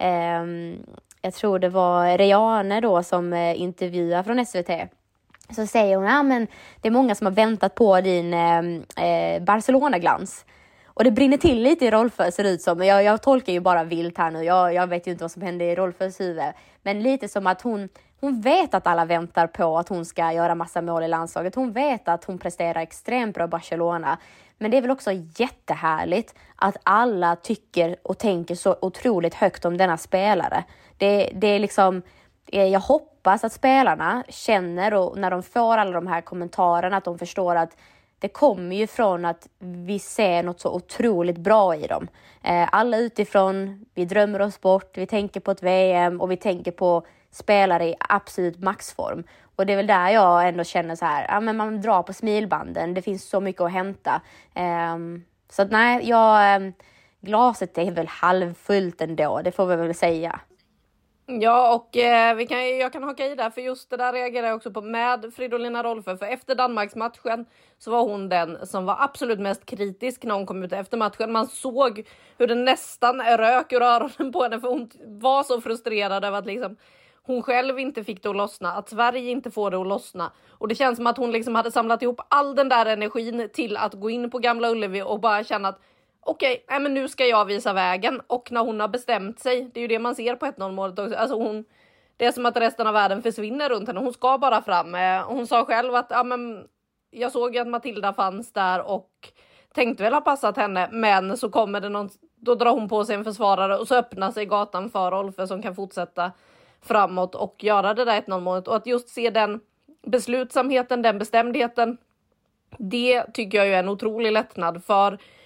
jag tror det var Reane då som intervjuar från SVT. Så säger hon, men det är många som har väntat på din Barcelona-glans. Och det brinner till lite i Rolfö, ser det ut som. Jag tolkar ju bara vilt här nu. Jag vet ju inte vad som händer i Rolfös huvud. Men lite som att hon vet att alla väntar på att hon ska göra massa mål i landslaget. Hon vet att hon presterar extremt bra i Barcelona. Men det är väl också jättehärligt att alla tycker och tänker så otroligt högt om denna spelare. Det är liksom, jag hoppas att spelarna känner, och när de får alla de här kommentarerna, att de förstår att det kommer ju från att vi ser något så otroligt bra i dem. Alla utifrån, vi drömmer oss bort, vi tänker på ett VM och vi tänker på spelare i absolut maxform. Och det är väl där jag ändå känner så här, men man drar på smilbanden, det finns så mycket att hämta. Så att nej, glaset är väl halvfullt ändå, det får vi väl säga. Ja, och jag kan haka i där, för just det där reagerar jag också på med Fridolina Rolfö. För efter Danmarksmatchen så var hon den som var absolut mest kritisk när hon kom ut efter matchen. Man såg hur det nästan rök ur öronen på henne, för hon var så frustrerad över att liksom hon själv inte fick det att lossna, att Sverige inte får det att lossna. Och det känns som att hon liksom hade samlat ihop all den där energin till att gå in på Gamla Ullevi och bara känna att okej, men nu ska jag visa vägen. Och när hon har bestämt sig, det är ju det man ser på 1-0-målet också. Alltså det är som att resten av världen försvinner runt henne. Hon ska bara fram. Hon sa själv att jag såg att Matilda fanns där och tänkte väl ha passat henne. Men så kommer det då drar hon på sig en försvarare och så öppnar sig gatan för Rolfö som kan fortsätta framåt och göra det där 1-0-målet. Och att just se den beslutsamheten, den bestämdheten, det tycker jag är en otrolig lättnad. För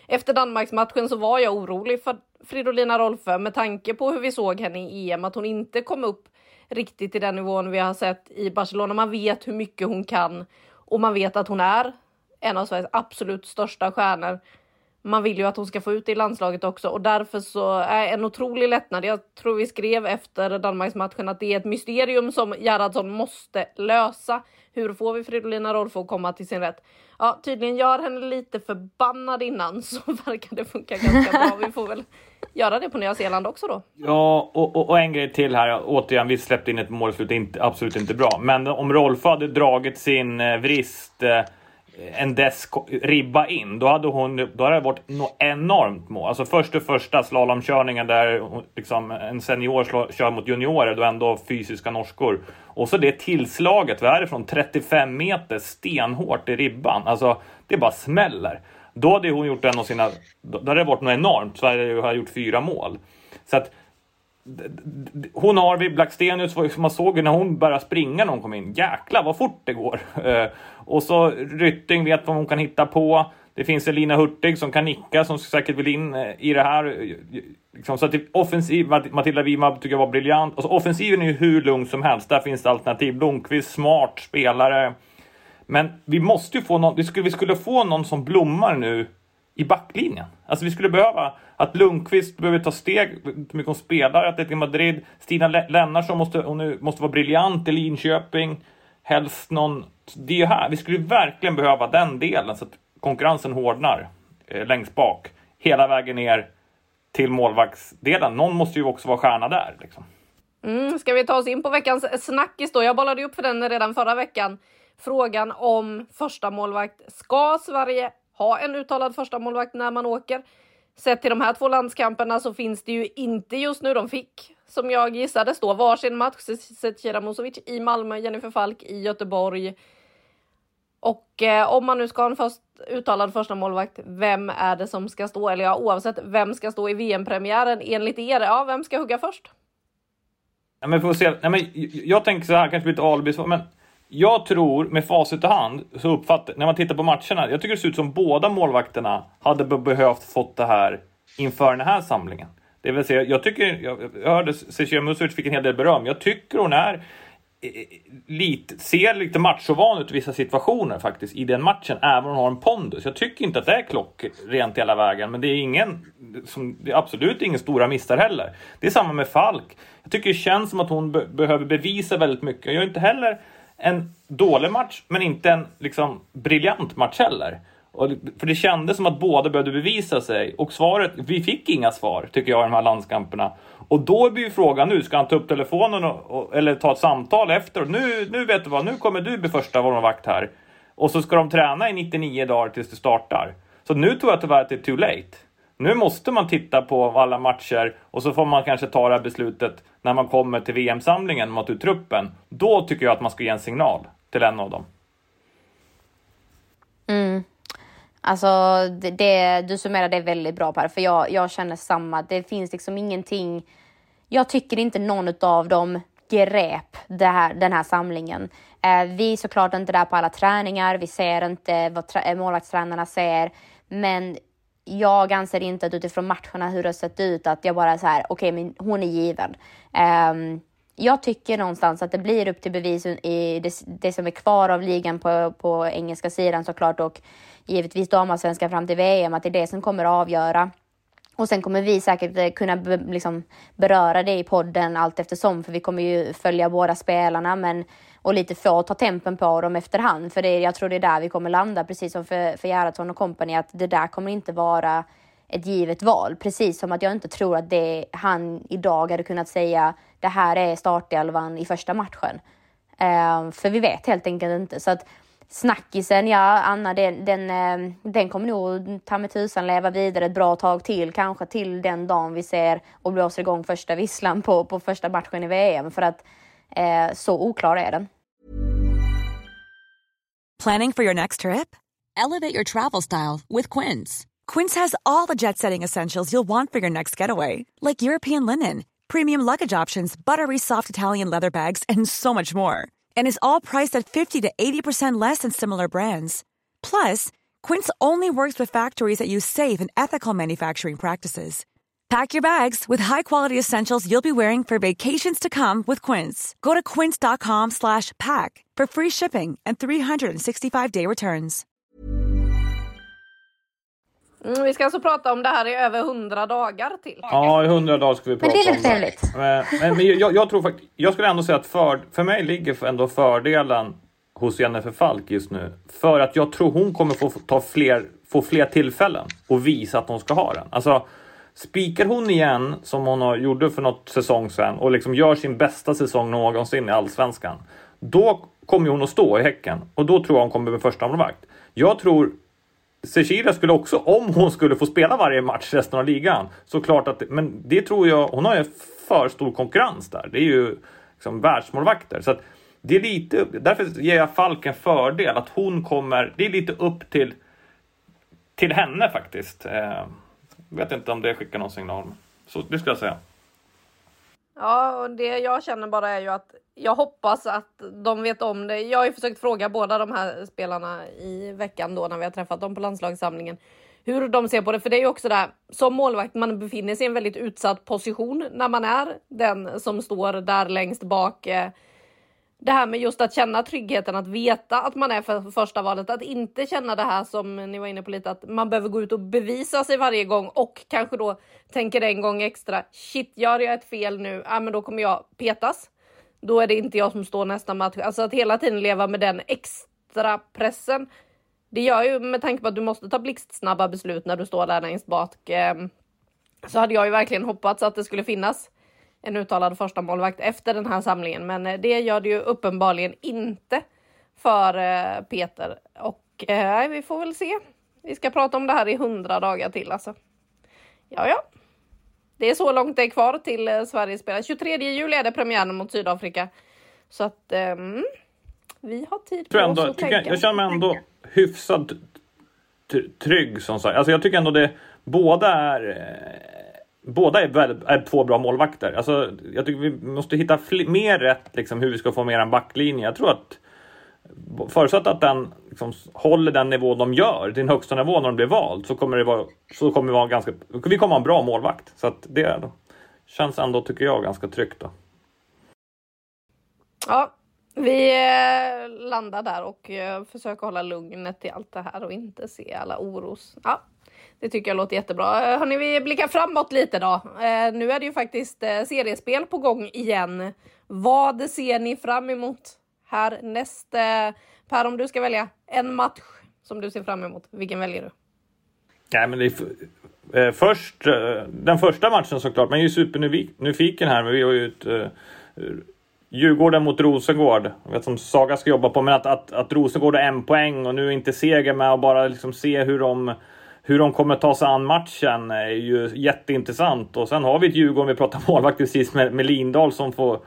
Efter Danmarksmatchen så var jag orolig för Fridolina Rolfö med tanke på hur vi såg henne i EM, att hon inte kom upp riktigt i den nivån vi har sett i Barcelona. Man vet hur mycket hon kan och man vet att hon är en av Sveriges absolut största stjärnor. Man vill ju att hon ska få ut det i landslaget också och därför så är en otrolig lättnad. Jag tror vi skrev efter Danmarksmatchen att det är ett mysterium som Gerhardsson måste lösa. Hur får vi Fridolina Rolfö att komma till sin rätt? Ja, tydligen gör henne lite förbannad innan så verkar det funka ganska bra. Vi får väl göra det på Nya Zeeland också då. Ja, och en grej till här. Återigen, vi släppte in ett målslut, absolut inte bra. Men om Rolfö hade dragit sin vrist en ribba in, då hade det varit enormt mål. Alltså första slalomkörningen där liksom en senior kör mot juniorer, då ändå fysiska norskor. Och så det tillslaget, vad är det från 35 meter stenhårt i ribban. Alltså det bara smäller. Då hade hon gjort en av sina, då hade det varit något enormt, så hade jag gjort 4 mål. Så att hon har vid Blackstenius, man såg när hon började springa när hon kom in. Jäklar vad fort det går. Och så Rytting vet vad hon kan hitta på. Det finns Elina Hurtig som kan nicka, som säkert vill in i det här. Så att offensiv, Matilda Wimab tycker jag var briljant. Alltså, offensiven är ju hur lugn som helst. Där finns det alternativ. Blomqvist, smart spelare. Men vi måste ju få någon, vi skulle få någon som blommar nu i backlinjen. Alltså vi skulle behöva att Lundqvist behöver ta steg, mycket hon spelar, att Madrid, Stina Lennartsson måste vara briljant i Linköping, helst någon, det är ju här, vi skulle verkligen behöva den delen så att konkurrensen hårdnar längst bak, hela vägen ner till målvaktsdelen. Någon måste ju också vara stjärna där liksom. Ska vi ta oss in på veckans snackis då? Jag bollade upp för den redan förra veckan. Frågan om första målvakt. Ska Sverige ha en uttalad första målvakt när man åker? Sett till de här 2 landskamperna så finns det ju inte just nu. De fick, som jag gissade, stå varsin match. Zecira Musovic i Malmö, Jennifer Falk i Göteborg. Och om man nu ska ha en uttalad första målvakt, vem är det som ska stå? Eller ja, oavsett vem ska stå i VM-premiären enligt er? Ja, vem ska hugga först? Ja, men får se. Ja, men jag tänker så här, kanske lite alibi, men jag tror med facit i hand så uppfattar, när man tittar på matcherna, jag tycker det ser ut som båda målvakterna hade behövt fått det här inför den här samlingen. Det vill säga, jag hörde Zecira Musovic fick en hel del beröm. Jag tycker hon är ser lite matchovan ut i vissa situationer faktiskt i den matchen, även om hon har en pondus. Jag tycker inte att det är klockrent hela vägen, men det är absolut ingen stora missar heller. Det är samma med Falk. Jag tycker det känns som att hon behöver bevisa väldigt mycket. Jag gör inte heller en dålig match, men inte en liksom briljant match heller. För det kändes som att båda behövde bevisa sig. Och svaret, vi fick inga svar tycker jag i de här landskamperna. Och då blir ju frågan nu, ska han ta upp telefonen eller ta ett samtal efter? Och nu vet du vad, nu kommer du bli första målvakt här. Och så ska de träna i 99 dagar tills det startar. Så nu tror jag tyvärr att det är too late. Nu måste man titta på alla matcher och så får man kanske ta det här beslutet när man kommer till VM-samlingen mot ut truppen. Då tycker jag att man ska ge en signal till en av dem. Alltså du summerar det väldigt bra Per, för jag känner samma. Det finns liksom ingenting. Jag tycker inte någon av dem grep den här samlingen. Vi är såklart inte där på alla träningar. Vi ser inte vad målvaktstränarna ser. Men jag anser inte att utifrån matcherna hur det har sett ut att jag bara så här, okej, men hon är given. Jag tycker någonstans att det blir upp till bevis i det som är kvar av ligan på engelska sidan såklart, och givetvis damallsvenskan fram till VM, att det är det som kommer att avgöra. Och sen kommer vi säkert kunna liksom beröra det i podden allt eftersom, för vi kommer ju följa båda spelarna och lite få ta tempen på dem efterhand, för jag tror det är där vi kommer landa, precis som för Gerhardsson och kompani, att det där kommer inte vara ett givet val, precis som att jag inte tror att han idag hade kunnat säga det här är startelvan i första matchen, för vi vet helt enkelt inte. Så att snackisen, ja Anna, den kommer nog ta med tusan leva vidare ett bra tag till, kanske till den dagen vi ser och blåser igång första visslan på första matchen i VM, för att så oklar är den. Planning for your next trip? Elevate your travel style with Quince. Quince has all the jet-setting essentials you'll want for your next getaway, like European linen, premium luggage options, buttery soft Italian leather bags, and so much more. And is all priced at 50 to 80% less than similar brands. Plus, Quince only works with factories that use safe and ethical manufacturing practices. Pack your bags with high-quality essentials you'll be wearing for vacations to come with Quince. Go to quince.com/pack for free shipping and 365-day returns. Vi ska alltså prata om det här i över 100 dagar till. Ja, i 100 dagar ska vi prata om det. Men det är lite trevligt. Men jag tror faktiskt, jag skulle ändå säga att för mig ligger ändå fördelen hos Jennifer Falk just nu. För att jag tror hon kommer få fler tillfällen och visa att hon ska ha den. Alltså, spikar hon igen som hon gjorde för något säsong sedan och liksom gör sin bästa säsong någonsin i Allsvenskan, då kommer hon att stå i Häcken. Och då tror jag hon kommer med första målvakt. Jag tror Zecira skulle också, om hon skulle få spela varje match resten av ligan, så klart att, men det tror jag, hon har ju för stor konkurrens där. Det är ju liksom världsmålvakter. Så att det är lite, därför ger jag Falk en fördel att hon kommer, det är lite upp till henne faktiskt. Vet inte om det skickar någon signal. Så det ska jag säga. Ja, och det jag känner bara är ju att jag hoppas att de vet om det. Jag har ju försökt fråga båda de här spelarna i veckan då när vi har träffat dem på landslagssamlingen hur de ser på det. För det är ju också där, som målvakt, man befinner sig i en väldigt utsatt position när man är den som står där längst bak. Det här med just att känna tryggheten, att veta att man är för första valet, att inte känna det här som ni var inne på lite, att man behöver gå ut och bevisa sig varje gång och kanske då tänker en gång extra, shit, gör jag ett fel nu, men då kommer jag petas. Då är det inte jag som står nästa match. Alltså att hela tiden leva med den extra pressen, det gör ju, med tanke på att du måste ta blixtsnabba beslut när du står där längst bak, så hade jag ju verkligen hoppats att det skulle finnas en uttalad första målvakt efter den här samlingen. Men det gör det ju uppenbarligen inte för Peter. Och vi får väl se. Vi ska prata om det här i 100 dagar till alltså. Ja. Det är så långt det är kvar till Sverige spelar. 23 juli är det premiären mot Sydafrika. Så att vi har tid på oss att tänka. Jag känner mig ändå hyfsat trygg som sagt. Alltså jag tycker ändå det båda är två bra målvakter. Alltså, jag tycker vi måste hitta mer rätt liksom, hur vi ska få mer en backlinje. Jag tror att förutsatt att den liksom, håller den nivå de gör, din högsta nivå när de blir vald, så kommer vi kommer ha en bra målvakt. Så att det känns ändå, tycker jag, ganska tryggt då. Ja, vi landar där och försöker hålla lugnet i allt det här och inte se alla oros. Ja. Det tycker jag låter jättebra. Hörrni, vi blickar framåt lite då. Nu är det ju faktiskt seriespel på gång igen. Vad ser ni fram emot här näst? Per, om du ska välja en match som du ser fram emot, vilken väljer du? Nej, men det är först den första matchen såklart. Man är ju supernyfiken här, men vi har ju Djurgården mot Rosengård. Jag vet som Saga ska jobba på, men att Rosengård har 1 poäng och nu inte seger med, och bara liksom se hur de kommer ta sig an matchen är ju jätteintressant. Och sen har vi ett Djurgården, vi pratar målvakt precis med Lindahl som får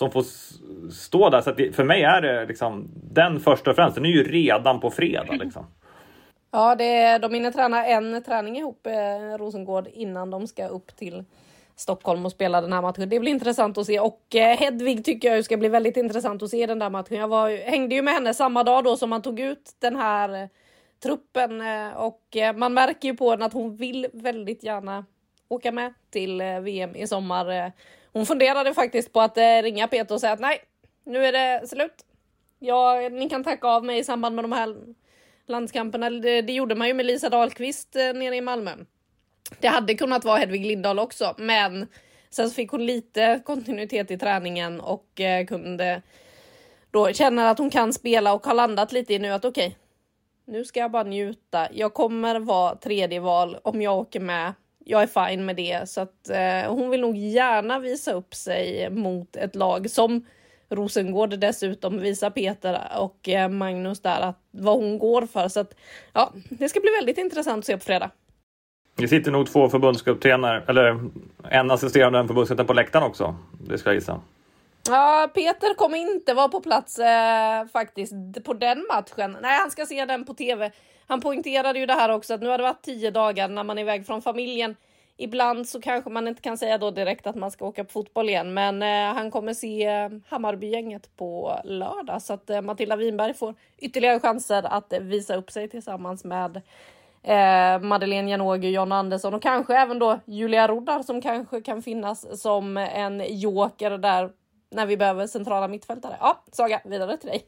stå där. Så att för mig är det liksom den första och främst, den är ju redan på fredag liksom. Ja, de hinner träna en träning ihop, Rosengård, innan de ska upp till Stockholm och spela den här matchen. Det blir intressant att se. Och Hedvig tycker jag ska bli väldigt intressant att se den där matchen. Jag hängde ju med henne samma dag då som man tog ut den här truppen, och man märker ju på henne att hon vill väldigt gärna åka med till VM i sommar. Hon funderade faktiskt på att ringa Peter och säga att nej, nu är det slut. Ni kan tacka av mig i samband med de här landskamperna. Det gjorde man ju med Lisa Dahlqvist nere i Malmö. Det hade kunnat vara Hedvig Lindahl också, men sen så fick hon lite kontinuitet i träningen och kunde då känna att hon kan spela och har landat lite i nu att okej, nu ska jag bara njuta. Jag kommer vara 3:e val om jag åker med. Jag är fine med det. Så att hon vill nog gärna visa upp sig mot ett lag som Rosengård dessutom, visa Peter och Magnus där att vad hon går för. Så att ja, det ska bli väldigt intressant att se på fredag. Det sitter nog 2 förbundskaptener, eller en assisterande och en förbundskapten på läktaren också. Det ska jag gissa. Ja, Peter kommer inte vara på plats faktiskt på den matchen. Nej, han ska se den på tv. Han poängterade ju det här också, att nu har det varit 10 dagar när man är iväg från familjen. ibland så kanske man inte kan säga då direkt att man ska åka på fotboll igen. Men han kommer se Hammarbygänget på lördag. Så att Matilda Winberg får ytterligare chanser att visa upp sig tillsammans med Madeleine Janogy, John Andersson och kanske även då Julia Roddar som kanske kan finnas som en joker där när vi behöver centrala mittfältare. Ja, Saga, vidare till dig.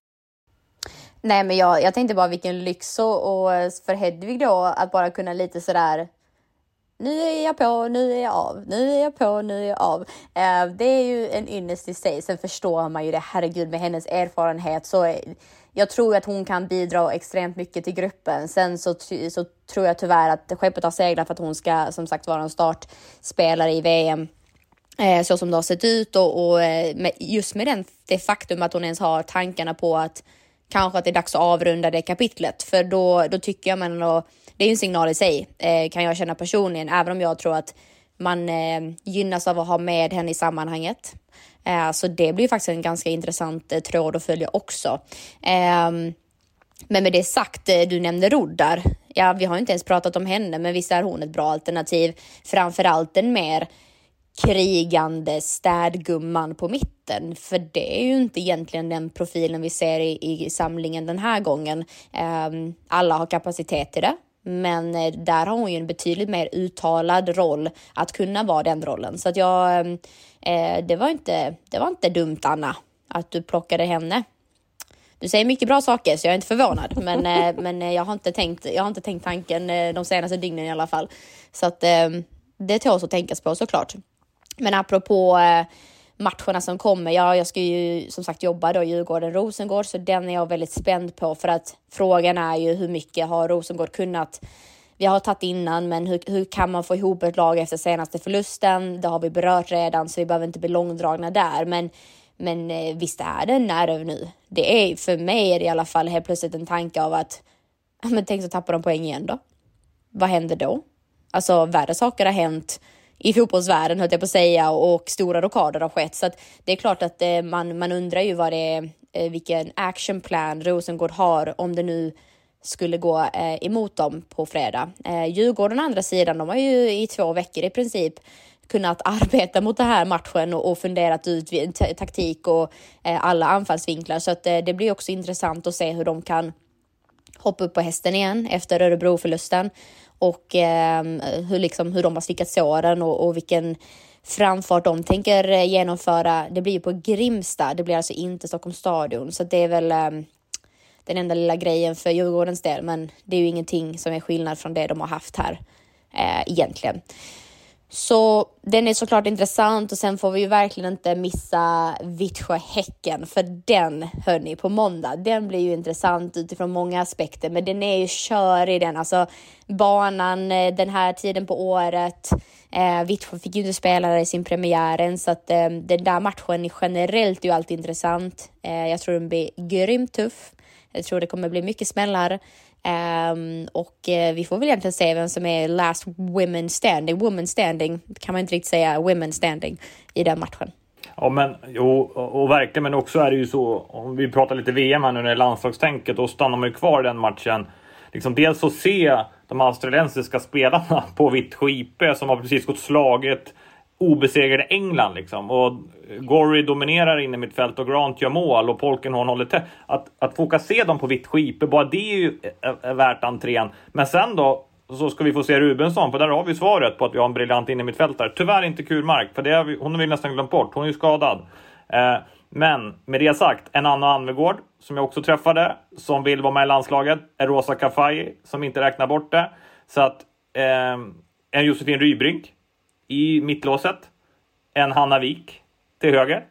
Nej, men jag tänkte bara vilken lyx och för Hedvig då att bara kunna lite sådär, nu är jag på, nu är jag av, nu är jag på, nu är jag av. Det är ju en ynnest i sig. Sen förstår man ju det, herregud, med hennes erfarenhet så jag tror att hon kan bidra extremt mycket till gruppen. Sen så tror jag tyvärr att skeppet har seglat för att hon ska som sagt vara en startspelare i VM. Så som det har sett ut och just med det faktum att hon ens har tankarna på att kanske att det är dags att avrunda det kapitlet. För då tycker jag det är en signal i sig kan jag känna personligen. Även om jag tror att man gynnas av att ha med henne i sammanhanget. Så det blir faktiskt en ganska intressant tråd att följa också. Men med det sagt, du nämnde Roddar. Ja, vi har inte ens pratat om henne, men visst är hon ett bra alternativ. Framförallt en mer krigande städgumman på mitten. För det är ju inte egentligen den profilen vi ser i samlingen den här gången. Alla har kapacitet till det. Men där har hon ju en betydligt mer uttalad roll att kunna vara den rollen. Så att det var inte dumt, Anna, att du plockade henne. Du säger mycket bra saker så jag är inte förvånad. Men jag har inte tänkt tanken de senaste dygnen i alla fall. Så att det tåls att tänkas på såklart. Men apropå matcherna som kommer. Jag ska ju som sagt jobba då Djurgården-Rosengård. Så den är jag väldigt spänd på. För att frågan är ju hur mycket har Rosengård kunnat. Vi har tagit innan, men hur kan man få ihop ett lag efter senaste förlusten? Det har vi berört redan så vi behöver inte bli långdragna där. Men visst är det nerv nu. Det är för mig är det i alla fall helt plötsligt en tanke av att men tänk så tappar de poäng igen då. Vad händer då? Alltså värre saker har hänt i fotbollsvärlden höll jag på att säga och stora rockader har skett. Så att det är klart att man undrar ju vad det är, vilken actionplan Rosengård har om det nu skulle gå emot dem på fredag. Djurgården å andra sidan, de har ju i 2 veckor i princip kunnat arbeta mot den här matchen och funderat ut taktik och alla anfallsvinklar. Så att det blir också intressant att se hur de kan hoppa upp på hästen igen efter Örebro-förlusten. Och hur de har slickat såren och vilken framfart de tänker genomföra. Det blir ju på Grimsta, det blir alltså inte Stockholms stadion. Så det är väl den enda lilla grejen för Djurgårdens del. Men det är ju ingenting som är skillnad från det de har haft här egentligen. Så den är såklart intressant och sen får vi ju verkligen inte missa Vittsjö-Häcken för den hörni på måndag. Den blir ju intressant utifrån många aspekter men den är ju körig den. Alltså banan den här tiden på året. Vittsjö fick ju inte spela där i sin premiären så att den där matchen generellt är ju alltid intressant. Jag tror den blir grymt tuff. Jag tror det kommer bli mycket smällar. Och vi får väl egentligen se vem som är last woman standing kan man inte riktigt säga women standing i den matchen. Ja men jo och verkligen men också är det ju så om vi pratar lite VM här nu när det är landslagstänket då stannar man ju kvar i den matchen liksom dels att se de australiensiska spelarna på Vittsjö IP som har precis gått slaget obesegrade England liksom och Gorry dominerar inne i mitt fält och Grant gör mål och Polkenhorn håller till. Att få se dem på Vittsjö IP bara det är ju värt entrén. Men sen då så ska vi få se Rubensson för där har vi svaret på att vi har en briljant inne i mitt fält där. Tyvärr inte kul mark för det hon har vi nästan glömt bort. Hon är ju skadad. Men med det sagt en annan Anvegård som jag också träffade som vill vara med i landslaget är Rosa Kafaji som inte räknar bort det. Så att en Josefin Rybrink i mittlåset. En Hanna Wik till höger.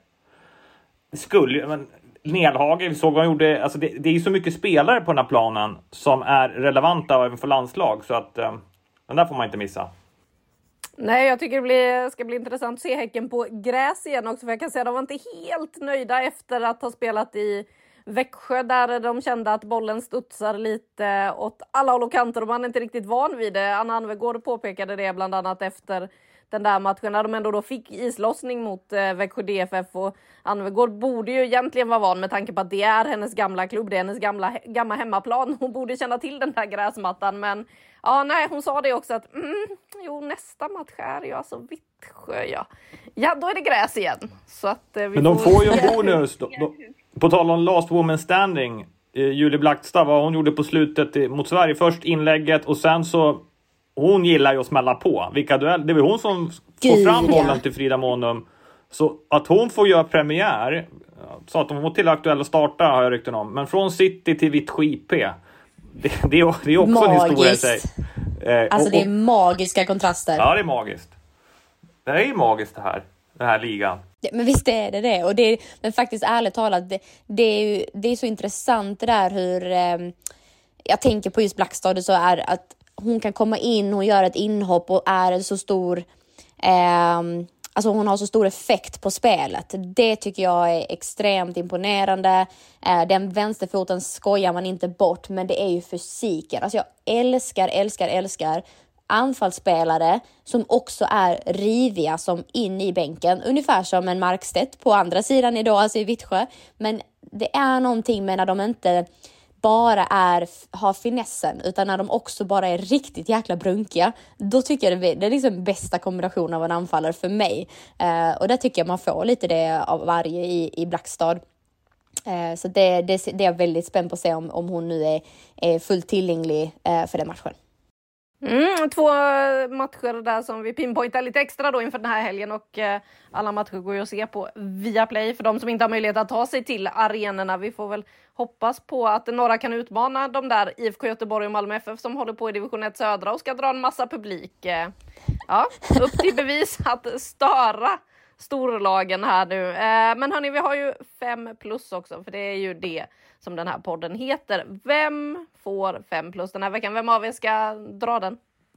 Nelhage, vi såg vad han gjorde. Alltså det är ju så mycket spelare på den här planen som är relevanta även för landslag. Så att den där får man inte missa. Nej, jag tycker det ska bli intressant att se Häcken på gräs igen också. För jag kan säga att de var inte helt nöjda efter att ha spelat i Växjö där de kände att bollen studsar lite åt alla håll och kanter och man är inte riktigt van vid det. Anna Anvegård påpekade det bland annat efter den där matchen när de ändå då fick islossning mot Växjö DFF, och Anvegård borde ju egentligen vara van med tanke på att det är hennes gamla klubb, det är hennes gamla hemmaplan. Hon borde känna till den där gräsmattan, men ja, nej, hon sa det också att nästa match är ju alltså Vittsjö, ja då är det gräs igen. Så att, men de får ju en bonus på tal om last woman standing. Julie Blackstad, vad hon gjorde på slutet mot Sverige, först inlägget och sen så hon gillar ju att smälla på. Vilka duell, det är hon som får fram bollen till Frida Månum. Så att hon får göra premiär, så att hon var till aktuell att starta har jag rykten om. Men från City till Vittsjö IP, det är också magiskt. En historia i sig. Alltså det är magiska kontraster. Ja, det är magiskt. Det är magiskt den här ligan. Ja, men visst är det. Och men faktiskt ärligt talat, det är så intressant det där hur jag tänker på just Blackstad, så är att hon kan komma in, hon gör ett inhopp och är så stor, alltså hon har så stor effekt på spelet. Det tycker jag är extremt imponerande. Den vänsterfoten skojar man inte bort, men det är ju fysiken. Alltså jag älskar anfallsspelare som också är riviga som in i bänken. Ungefär som en Markstedt på andra sidan idag, alltså i Vittsjö. Men det är någonting med när de inte bara har finessen, utan när de också bara är riktigt jäkla brunkiga. Då tycker jag det är liksom bästa kombinationen av en anfallare för mig. Och där tycker jag man får lite det av varje i Blackstad. Så det är jag väldigt spänd på att se om hon nu är fullt tillgänglig för den matchen. 2 matcher där som vi pinpointar lite extra då inför den här helgen, och alla matcher går ju att se på Viaplay för de som inte har möjlighet att ta sig till arenorna. Vi får väl hoppas på att några kan utmana de där IFK Göteborg och Malmö FF som håller på i division 1 södra och ska dra en massa publik. Ja, upp till bevis att störa storlagen här nu. Men hörni, vi har ju 5+ också, för det är ju det som den här podden heter. Vem får 5+ den här veckan? Vem av er ska dra den?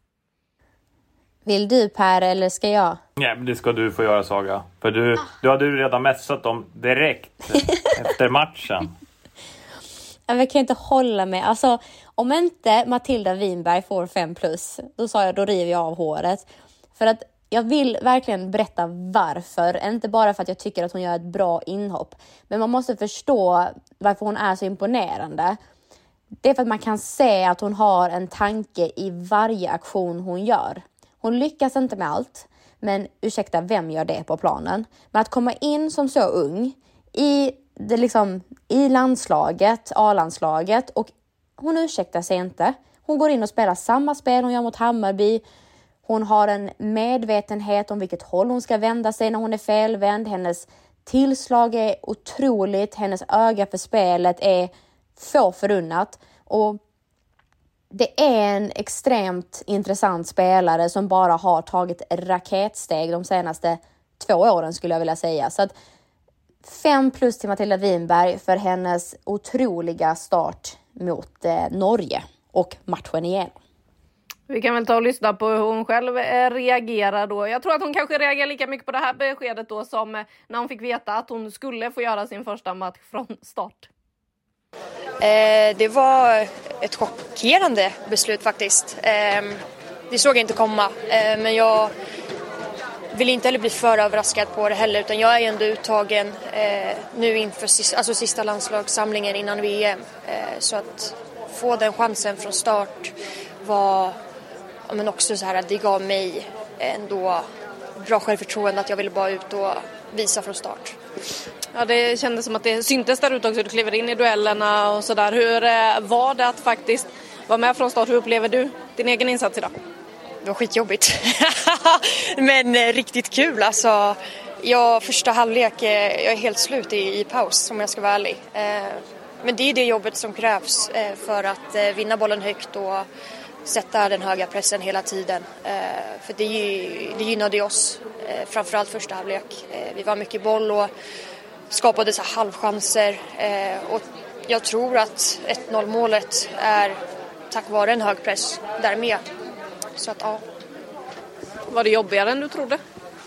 Vill du, Per, eller ska jag? Nej, men det ska du få göra, Saga. För du hade ju redan messat dem direkt efter matchen. Jag kan inte hålla med. Alltså, om inte Matilda Winberg får 5+, då sa jag, då river jag av håret. För att jag vill verkligen berätta varför. Inte bara för att jag tycker att hon gör ett bra inhopp. Men man måste förstå varför hon är så imponerande. Det är för att man kan se att hon har en tanke i varje aktion hon gör. Hon lyckas inte med allt. Men ursäkta, vem gör det på planen? Men att komma in som så ung i landslaget, A-landslaget, och hon ursäktar sig inte. Hon går in och spelar samma spel hon gör mot Hammarby. Hon har en medvetenhet om vilket håll hon ska vända sig när hon är felvänd. Hennes tillslag är otroligt. Hennes öga för spelet är få förunnat. Och det är en extremt intressant spelare som bara har tagit raketsteg de senaste 2 åren, skulle jag vilja säga. Så att 5+ till Matilda Winberg för hennes otroliga start mot Norge och matchen igen. Vi kan väl ta och lyssna på hur hon själv reagerar då. Jag tror att hon kanske reagerar lika mycket på det här beskedet då som när hon fick veta att hon skulle få göra sin första match från start. Det var ett chockerande beslut faktiskt. Det såg jag inte komma. Men jag vill inte heller bli för överraskad på det heller. Utan jag är ändå uttagen nu inför sista landslagssamlingen innan VM. Så att få den chansen från start var... Men också så här att det gav mig ändå bra självförtroende att jag ville bara ut och visa från start. Ja, det kändes som att det syntes där ute också. Du kliver in i duellerna och sådär. Hur var det att faktiskt vara med från start? Hur upplever du din egen insats idag? Det var skitjobbigt. Men riktigt kul. Alltså, första halvlek, jag är helt slut i paus om jag ska vara ärlig. Men det är det jobbet som krävs för att vinna bollen högt och sätta den höga pressen hela tiden. För det gynnade oss, framförallt första halvlek. Vi var mycket boll och skapade så halvchanser. Och jag tror att 1-0-målet är tack vare en hög press där med. Så att, ja. Var det jobbigare än du trodde?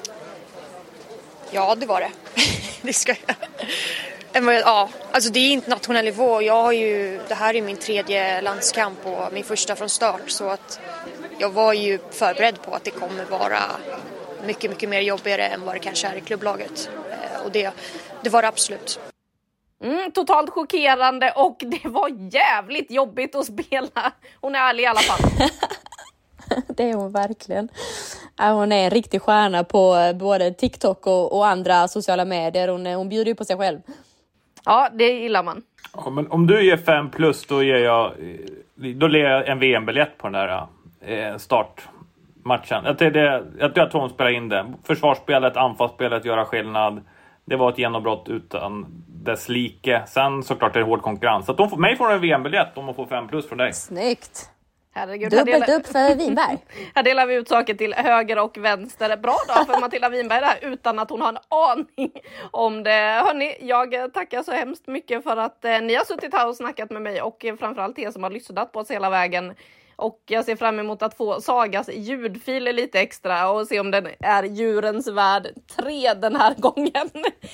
Ja, det var det. Det ska jag. Ja, alltså det är internationell nivå. Det här är min 3:e landskamp och min första från start. Så att jag var ju förberedd på att det kommer vara mycket, mycket mer jobbigare än vad det kanske är i klubblaget. Och det var det absolut. Totalt chockerande och det var jävligt jobbigt att spela. Hon är ärlig i alla fall. Det är hon verkligen. Hon är en riktig stjärna på både TikTok och andra sociala medier. Hon bjuder ju på sig själv. Ja, det gillar man. Ja, men om du ger 5+, då ger jag en VM-biljett på den där startmatchen. Jag tror hon spelar in det. Försvarsspelet, anfallsspelet, göra skillnad. Det var ett genombrott utan dess like. Sen såklart är det hård konkurrens. Så att mig får en VM-biljett om man får 5+ från dig. Snyggt. Herregud, dubbelt upp för Winberg. Här delar vi ut saker till höger och vänster. Bra dag för Matilda Winberg där, utan att hon har en aning om det. Hörrni, jag tackar så hemskt mycket för att ni har suttit här och snackat med mig och framförallt er som har lyssnat på oss hela vägen. Och jag ser fram emot att få Sagas ljudfil lite extra och se om den är Djurens värld 3 den här gången.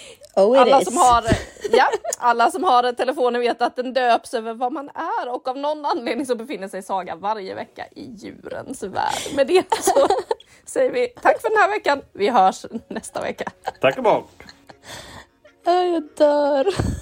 Alla som har telefonen vet att den döps över vad man är och av någon anledning så befinner sig Saga varje vecka i Djurens värld. Med det så säger vi tack för den här veckan. Vi hörs nästa vecka. Tack och bock. Jag dör.